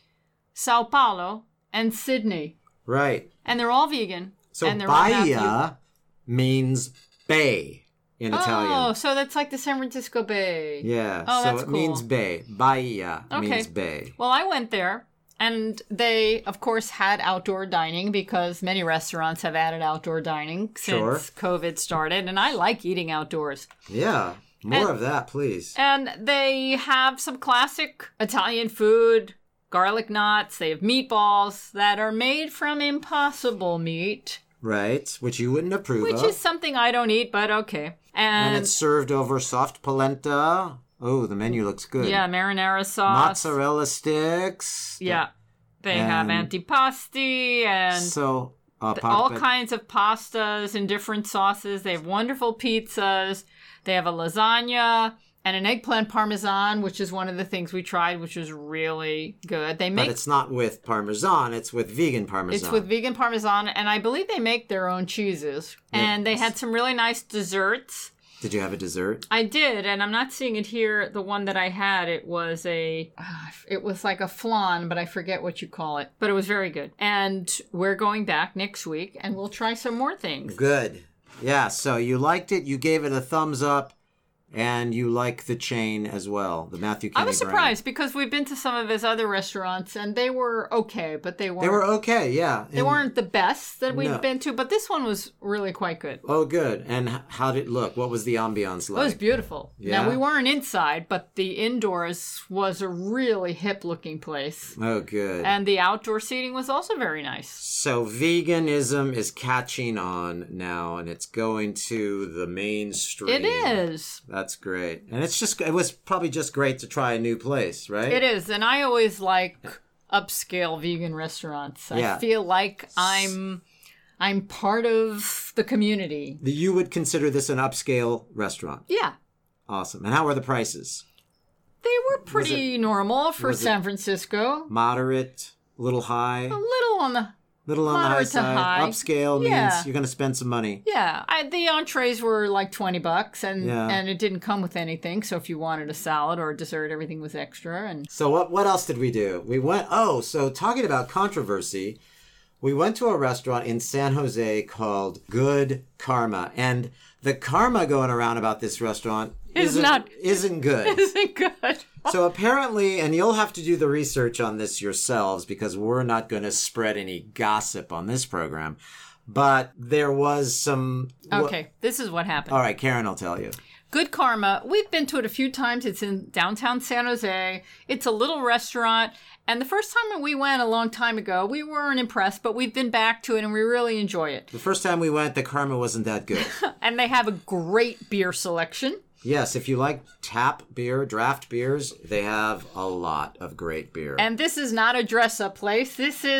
S1: Sao Paulo, and Sydney.
S2: Right.
S1: And they're all vegan.
S2: So
S1: and they're all Matthew.
S2: Bahia means bay in
S1: Oh,
S2: Italian.
S1: so that's like the San Francisco Bay.
S2: Yeah.
S1: Oh,
S2: so
S1: that's
S2: it
S1: cool.
S2: means bay. Bahia
S1: Okay.
S2: means bay.
S1: Well, I went there, and they, of course, had outdoor dining because many restaurants have added outdoor dining since
S2: Sure.
S1: COVID started, and I like eating outdoors.
S2: Yeah. More
S1: And-
S2: of that, please.
S1: And they have some classic Italian food, garlic knots. They have meatballs that are made from impossible meat,
S2: Right. Which you wouldn't approve
S1: which
S2: of.
S1: is something I don't eat, but okay.
S2: and
S1: And,
S2: it's served over soft polenta. Oh, the menu looks good.
S1: yeah, marinara sauce.
S2: Mozzarella sticks.
S1: Yeah. They have
S2: And-
S1: antipasti and
S2: So, uh, pa-
S1: all
S2: but-
S1: kinds of pastas in different sauces. They have wonderful pizzas. They have a lasagna and an eggplant parmesan, which is one of the things we tried, which was really good. They
S2: but
S1: make
S2: it's not with parmesan, it's with vegan parmesan.
S1: it's with vegan parmesan, and I believe they make their own cheeses. And they had some really nice desserts.
S2: Did you have a dessert?
S1: I did, and I'm not seeing it here. The one that I had, it was a, ah, it was like a flan, but I forget what you call it. But it was very good. And we're going back next week, and we'll try some more things.
S2: Good. Yeah, so you liked it, you gave it a thumbs up, and you like the chain as well, the Matthew Kenny
S1: I was
S2: brand.
S1: surprised because we've been to some of his other restaurants, and they were okay, but they weren't.
S2: They were okay, yeah.
S1: They
S2: And-
S1: weren't the best that we've
S2: No.
S1: been to, but this one was really quite good.
S2: Oh, good. And h- how did it look? What was the ambiance
S1: It was
S2: like?
S1: beautiful.
S2: Yeah?
S1: Now, we weren't inside, but the indoors was a really hip-looking place.
S2: Oh, good.
S1: And the outdoor seating was also very nice.
S2: So veganism is catching on now, and it's going to the mainstream.
S1: It is.
S2: That's great. And it's just, it was probably just great to try a new place, right?
S1: It is. And I always like upscale vegan restaurants.
S2: Yeah.
S1: I feel like I'm I'm part of the community.
S2: You would consider this an upscale restaurant.
S1: Yeah.
S2: Awesome. And how are the prices?
S1: They were pretty normal for
S2: was it-
S1: San Francisco.
S2: Moderate, a little high,
S1: A little on the
S2: little on the high
S1: moderate to
S2: side.
S1: high.
S2: Upscale
S1: Yeah.
S2: means you're going to spend some money.
S1: yeah. I, the entrees were like twenty bucks, and
S2: Yeah.
S1: and it didn't come with anything. So if you wanted a salad or a dessert, everything was extra. And
S2: So what what else did we do? We went, oh, so talking about controversy, we went to a restaurant in San Jose called Good Karma. And the karma going around about this restaurant
S1: Is
S2: isn't,
S1: not-
S2: isn't good.
S1: isn't good.
S2: So apparently, and you'll have to do the research on this yourselves because we're not going to spread any gossip on this program, but there was some...
S1: Okay, this is what happened.
S2: All right, Karen will tell you.
S1: Good Karma. We've been to it a few times. It's in downtown San Jose. It's a little restaurant. And the first time we went a long time ago, we weren't impressed, but we've been back to it and we really enjoy it.
S2: The first time we went, the karma wasn't that good.
S1: And they have a great beer selection.
S2: Yes, if you like tap beer, draft beers, they have a lot of great beer.
S1: And this is not a dress-up place. This is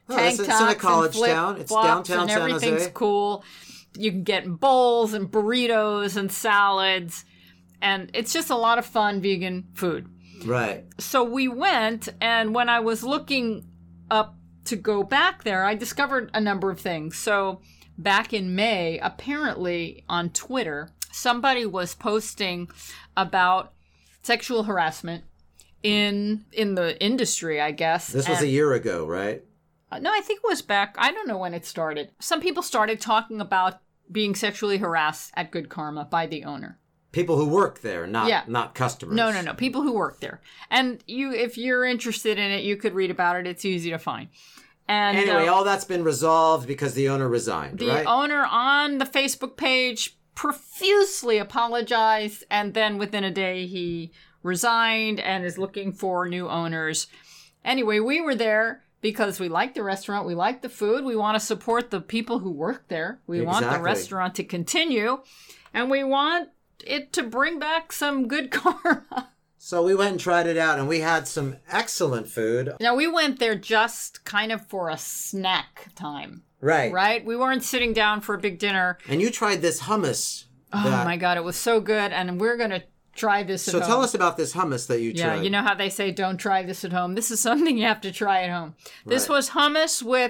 S2: Oh,
S1: tank
S2: it's,
S1: tops
S2: it's in a college
S1: and flip
S2: town. It's
S1: flops
S2: downtown
S1: and
S2: San
S1: everything's
S2: Jose.
S1: cool. You can get bowls and burritos and salads, and it's just a lot of fun vegan food.
S2: Right.
S1: So we went, and when I was looking up to go back there, I discovered a number of things. So back in May, apparently on Twitter, somebody was posting about sexual harassment in in the industry, I guess.
S2: This was
S1: And-
S2: a year ago, right?
S1: uh, No, I think it was back. I don't know when it started. Some people started talking about being sexually harassed at Good Karma by the owner.
S2: People who work there, not
S1: Yeah.
S2: not customers.
S1: No, no, no. People who work there. And you, if you're interested in it, you could read about it. It's easy to find. And
S2: Anyway,
S1: uh,
S2: all that's been resolved because the owner resigned,
S1: the
S2: right?
S1: owner on the Facebook page profusely apologized, and then within a day he resigned and is looking for new owners. Anyway, we were there because we like the restaurant, we like the food, we want to support the people who work there, we want the
S2: Exactly.
S1: restaurant to continue, and we want it to bring back some good karma.
S2: So we went and tried it out, and we had some excellent food.
S1: Now, we went there just kind of for a snack time,
S2: Right.
S1: right? We weren't sitting down for a big dinner.
S2: And you tried this hummus.
S1: Oh
S2: that-
S1: my God, it was so good, and we're going to try this at
S2: So
S1: home.
S2: tell us about this hummus that you
S1: Yeah,
S2: tried.
S1: you know how they say don't try this at home? This is something you have to try at home. This
S2: Right.
S1: was hummus with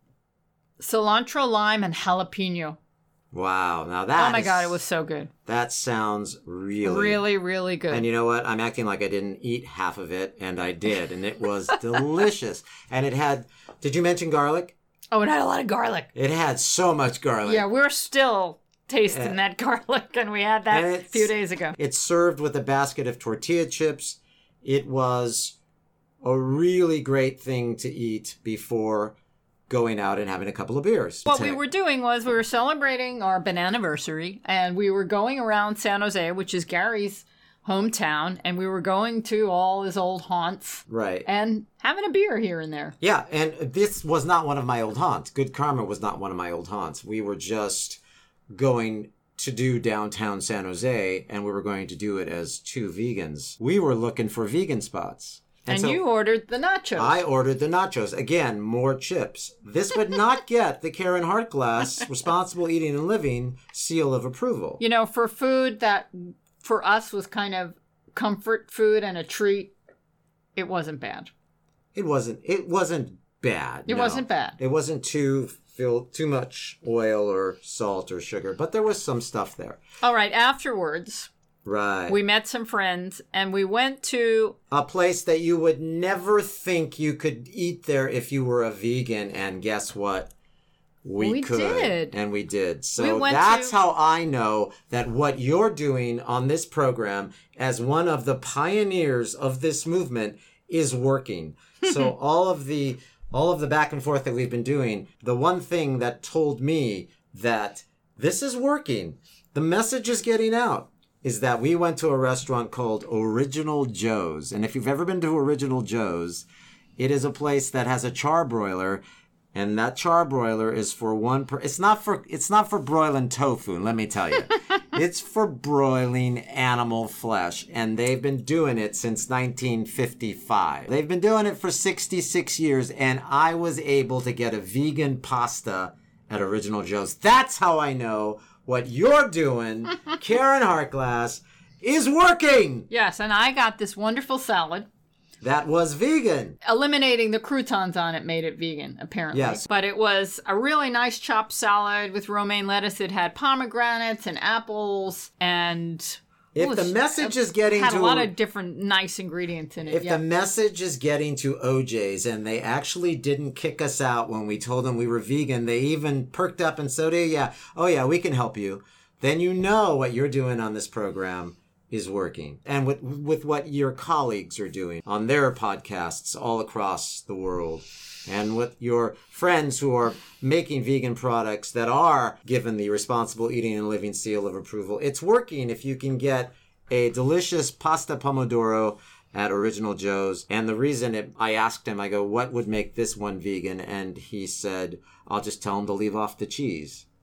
S1: cilantro, lime, and jalapeno.
S2: Wow. Now that
S1: Oh my
S2: is-
S1: God, it was so good.
S2: That sounds really...
S1: Really, really good.
S2: And you know what? I'm acting like I didn't eat half of it, and I did, and it was delicious. And it had... Did you mention garlic?
S1: oh, it had a lot of garlic.
S2: It had so much garlic.
S1: Yeah, we're still tasting
S2: Yeah.
S1: that garlic, and we had that
S2: And
S1: a
S2: it's-
S1: few days ago.
S2: It's served with a basket of tortilla chips. It was a really great thing to eat before going out and having a couple of beers.
S1: What we were doing was we were celebrating our bananiversary, and we were going around San Jose, which is Gary's hometown, and we were going to all his old haunts
S2: Right.
S1: and having a beer here and there.
S2: Yeah, and this was not one of my old haunts. Good Karma was not one of my old haunts. We were just going to do downtown San Jose, and we were going to do it as two vegans. We were looking for vegan spots.
S1: And,
S2: so
S1: you ordered the nachos.
S2: I ordered the nachos. Again, more chips. This would not get the Karen Hartglass Responsible Eating and Living seal of approval.
S1: You know, for food that for us was kind of comfort food and a treat, it wasn't bad.
S2: It wasn't it wasn't bad.
S1: It
S2: no.
S1: wasn't bad.
S2: It wasn't too filled too much oil or salt or sugar, but there was some stuff there.
S1: All right, afterwards,
S2: Right.
S1: we met some friends and we went to
S2: A place that you would never think you could eat there if you were a vegan, and guess what? We,
S1: We
S2: could.
S1: did.
S2: And we did.
S1: We
S2: So
S1: went
S2: that's
S1: to-
S2: how I know that what you're doing on this program as one of the pioneers of this movement is working. So all of the all of the back and forth that we've been doing, the one thing that told me that this is working, the message is getting out, is that we went to a restaurant called Original Joe's. And if you've ever been to Original Joe's, it is a place that has a charbroiler, and that charbroiler is for one per it's not for it's not for broiling tofu, let me tell you. It's for broiling animal flesh, and they've been doing it since nineteen fifty-five. They've been doing it for sixty-six years, and I was able to get a vegan pasta at Original Joe's. That's how I know what you're doing, Karen Hartglass, is working.
S1: yes, and I got this wonderful salad.
S2: That was vegan.
S1: Eliminating the croutons on it made it vegan, apparently.
S2: Yes.
S1: But it was a really nice chopped salad with romaine lettuce. It had pomegranates and apples and...
S2: If
S1: Ooh,
S2: the message is getting
S1: had
S2: to
S1: a lot of different nice ingredients in it.
S2: If
S1: yeah.
S2: the message is getting to O J's and they actually didn't kick us out when we told them we were vegan, they even perked up and so did, yeah, oh yeah, we can help you. Then you know what you're doing on this program is working. And with, with what your colleagues are doing on their podcasts all across the world. And with your friends who are making vegan products that are given the Responsible Eating and Living seal of approval. It's working if you can get a delicious pasta pomodoro at Original Joe's. And the reason it, I asked him, I go, what would make this one vegan? And he said, I'll just tell him to leave off the cheese.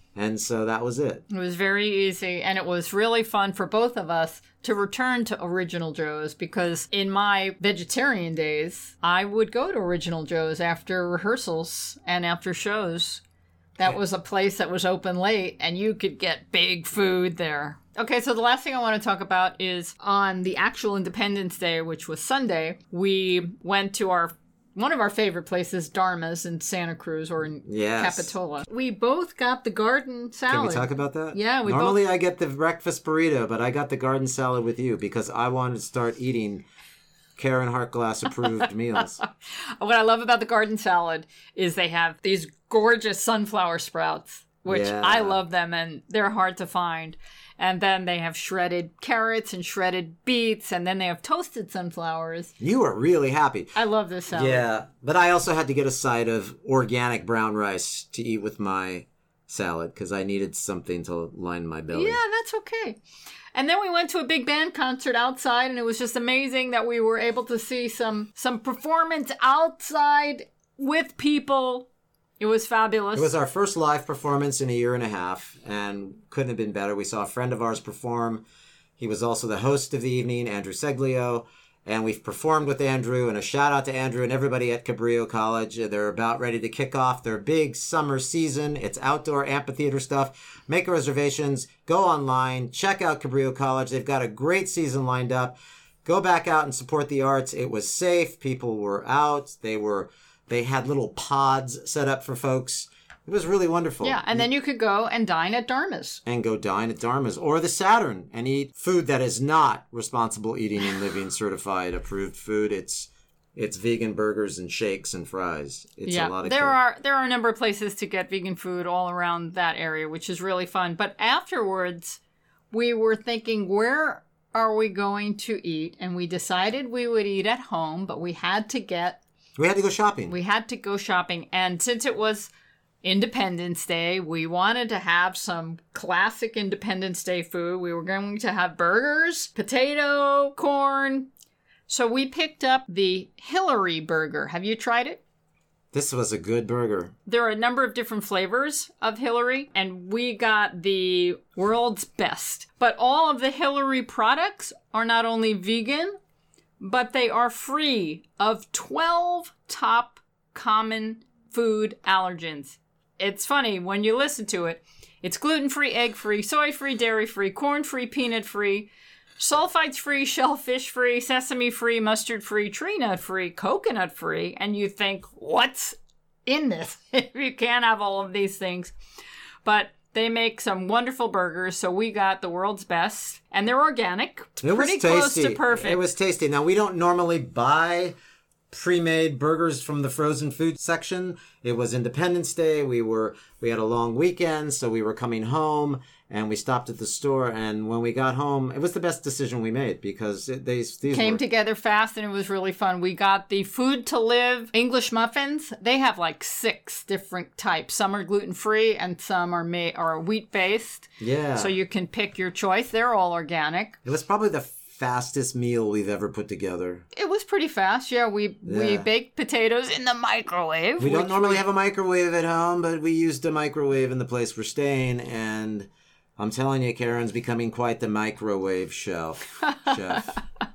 S2: And so that was it.
S1: It was very easy, and it was really fun for both of us to return to Original Joe's, because in my vegetarian days, I would go to Original Joe's after rehearsals and after shows. That was a place that was open late, and you could get big food there. Okay, so the last thing I want to talk about is on the actual Independence Day, which was Sunday, we went to our one of our favorite places, Dharma's in Santa Cruz or in
S2: Yes.
S1: Capitola. We both got the garden salad.
S2: Can we talk about that?
S1: Yeah, we
S2: Normally
S1: both...
S2: I get the breakfast burrito, but I got the garden salad with you because I wanted to start eating Karen Hartglass approved meals.
S1: What I love about the garden salad is they have these gorgeous sunflower sprouts, which
S2: Yeah.
S1: I love them, and they're hard to find. And then they have shredded carrots and shredded beets, and then they have toasted sunflowers.
S2: You were really happy.
S1: I love this salad.
S2: Yeah, but I also had to get a side of organic brown rice to eat with my salad because I needed something to line my belly.
S1: Yeah, that's okay. And then we went to a big band concert outside, and it was just amazing that we were able to see some some performance outside with people. It was fabulous.
S2: It was our first live performance in a year and a half, and couldn't have been better. We saw a friend of ours perform. He was also the host of the evening, Andrew Seglio, and we've performed with Andrew, and a shout out to Andrew and everybody at Cabrillo College. They're about ready to kick off their big summer season. It's outdoor amphitheater stuff. Make reservations, go online, check out Cabrillo College. They've got a great season lined up. Go back out and support the arts. It was safe. People were out. They were... They had little pods set up for folks. It was really wonderful.
S1: Yeah, and then you could go and dine at Dharma's.
S2: And go dine at Dharma's or the Saturn and eat food that is not responsible eating and living certified approved food. It's it's vegan burgers and shakes and fries. It's
S1: yeah,
S2: a lot of
S1: there
S2: cool.
S1: are there are a number of places to get vegan food all around that area, which is really fun. But afterwards, we were thinking, where are we going to eat? And we decided we would eat at home, but we had to get
S2: We had to go shopping.
S1: We had to go shopping. And since it was Independence Day, we wanted to have some classic Independence Day food. We were going to have burgers, potato, corn. So we picked up the Hillary burger. Have you tried it?
S2: This was a good burger.
S1: There are a number of different flavors of Hillary, and we got the world's best. But all of the Hillary products are not only vegan, but they are free of twelve top common food allergens. It's funny, when you listen to it, it's gluten-free, egg-free, soy-free, dairy-free, corn-free, peanut-free, sulfites-free, shellfish-free, sesame-free, mustard-free, tree nut-free, coconut-free, and you think, what's in this if you can't have all of these things? But they make some wonderful burgers, so we got the world's best, and they're organic,
S2: It
S1: pretty
S2: was
S1: close
S2: tasty.
S1: to perfect.
S2: It was tasty. Now, we don't normally buy pre-made burgers from the frozen food section. It was Independence Day. We were we had a long weekend, so we were coming home, and we stopped at the store. And when we got home, it was the best decision we made because it, they these
S1: Came
S2: were,
S1: together fast, and it was really fun. We got the Food to Live English muffins. They have like six different types. Some are gluten-free, and some are made are wheat-based.
S2: Yeah.
S1: So you can pick your choice. They're all organic.
S2: It was probably the fastest meal we've ever put together.
S1: It was pretty fast. Yeah, we we
S2: Yeah.
S1: baked potatoes in the microwave.
S2: We don't
S1: which
S2: normally
S1: we-
S2: have a microwave at home, but we used a microwave in the place we're staying, and I'm telling you, Karen's becoming quite the microwave chef. chef.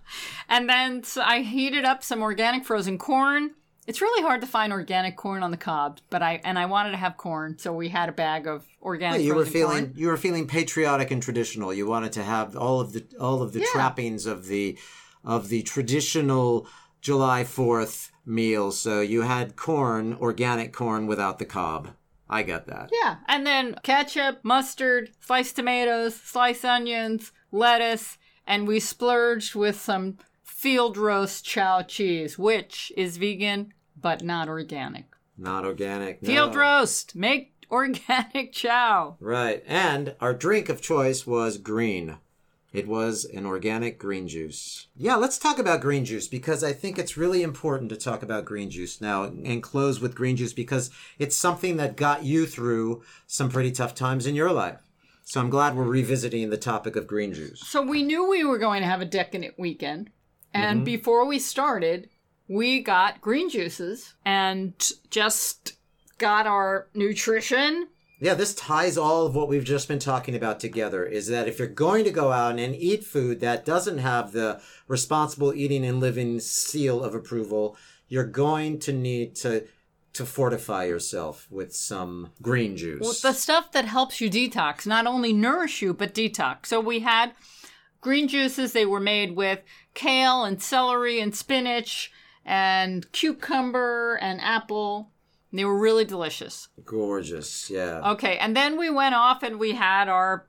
S1: And then so I heated up some organic frozen corn. It's really hard to find organic corn on the cob, but I and I wanted to have corn, so we had a bag of organic
S2: Yeah, you were
S1: frozen
S2: feeling
S1: corn.
S2: you were feeling patriotic and traditional. You wanted to have all of the all of the
S1: Yeah.
S2: trappings of the of the traditional July fourth meal. So you had corn, organic corn without the cob. I got that.
S1: Yeah, and then ketchup, mustard, sliced tomatoes, sliced onions, lettuce, and we splurged with some field roast chow cheese, which is vegan but not organic.
S2: Not organic. No.
S1: Field roast, make organic chow.
S2: Right. And our drink of choice was green. It was an organic green juice. Yeah, let's talk about green juice because I think it's really important to talk about green juice now and close with green juice because it's something that got you through some pretty tough times in your life. So I'm glad we're revisiting the topic of green juice.
S1: So we knew we were going to have a decadent weekend, and
S2: Mm-hmm.
S1: before we started, we got green juices and just got our nutrition
S2: Yeah, this ties all of what we've just been talking about together, is that if you're going to go out and eat food that doesn't have the responsible eating and living seal of approval, you're going to need to to fortify yourself with some green juice.
S1: Well, the stuff that helps you detox, not only nourish you, but detox. So we had green juices. They were made with kale and celery and spinach and cucumber and apple. They were really delicious.
S2: Gorgeous, yeah.
S1: Okay, and then we went off and we had our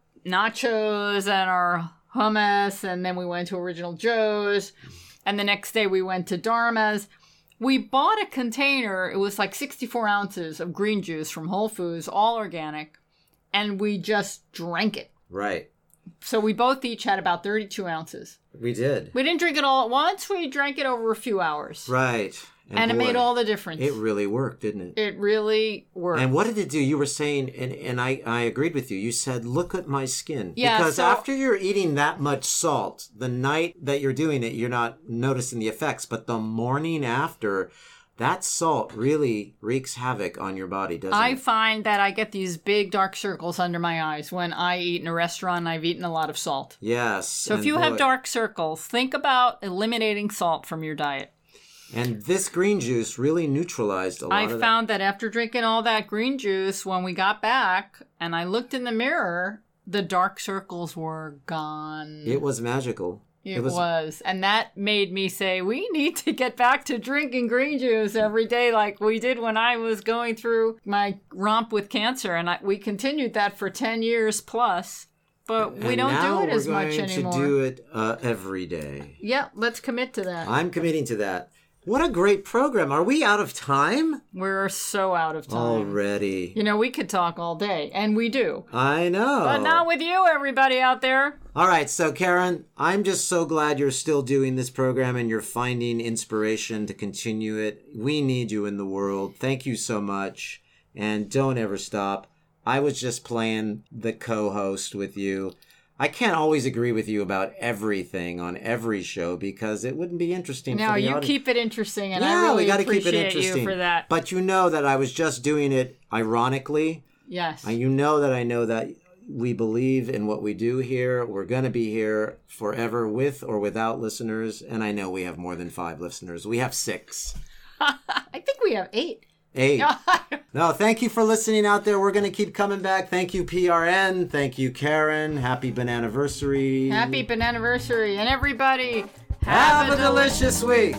S1: nachos and our hummus, and then we went to Original Joe's, and the next day we went to Dharma's. We bought a container, it was like sixty-four ounces of green juice from Whole Foods, all organic, and we just drank it.
S2: Right.
S1: So we both each had about thirty-two ounces.
S2: We did.
S1: We didn't drink it all at once, we drank it over a few hours.
S2: Right.
S1: And, and
S2: boy,
S1: it made all the difference.
S2: It really worked, didn't it?
S1: It really worked.
S2: And what did it do? You were saying, and, and I, I agreed with you, you said, look at my skin.
S1: Yeah,
S2: because
S1: so,
S2: after you're eating that much salt, the night that you're doing it, you're not noticing the effects. But the morning after, that salt really wreaks havoc on your body, doesn't
S1: I
S2: it?
S1: find that I get these big dark circles under my eyes when I eat in a restaurant and I've eaten a lot of salt.
S2: Yes.
S1: So if you
S2: boy,
S1: have dark circles, think about eliminating salt from your diet.
S2: And this green juice really neutralized a lot
S1: I
S2: of that.
S1: found that after drinking all that green juice, when we got back and I looked in the mirror, the dark circles were gone.
S2: It was magical.
S1: It,
S2: it was...
S1: was. And that made me say, we need to get back to drinking green juice every day like we did when I was going through my romp with cancer. And I, we continued that for ten years plus. But we
S2: and
S1: don't
S2: now
S1: do it as
S2: we're
S1: much
S2: going
S1: anymore.
S2: to do it uh, every day.
S1: Yeah, let's commit to that.
S2: I'm committing to that. What a great program. Are we out of time?
S1: We're so out of time.
S2: Already.
S1: You know, we could talk all day, and we do.
S2: I know.
S1: But not with you, everybody out there.
S2: All right, so Karen, I'm just so glad you're still doing this program and you're finding inspiration to continue it. We need you in the world. Thank you so much. And don't ever stop. I was just playing the co-host with you. I can't always agree with you about everything on every show because it wouldn't be interesting
S1: No,
S2: for the
S1: you
S2: audience.
S1: keep it interesting, and
S2: yeah,
S1: I really
S2: we gotta
S1: appreciate
S2: keep it interesting.
S1: you for that.
S2: But you know that I was just doing it ironically.
S1: Yes.
S2: And you know that I know that we believe in what we do here. We're going to be here forever with or without listeners. And I know we have more than five listeners. We have six.
S1: I think we have eight.
S2: Eight. No, thank you for listening out there. We're going to keep coming back. Thank you, P R N. Thank you, Karen. Happy Bananiversary.
S1: Happy Bananiversary. And everybody,
S2: have,
S1: have
S2: a,
S1: a
S2: delicious week.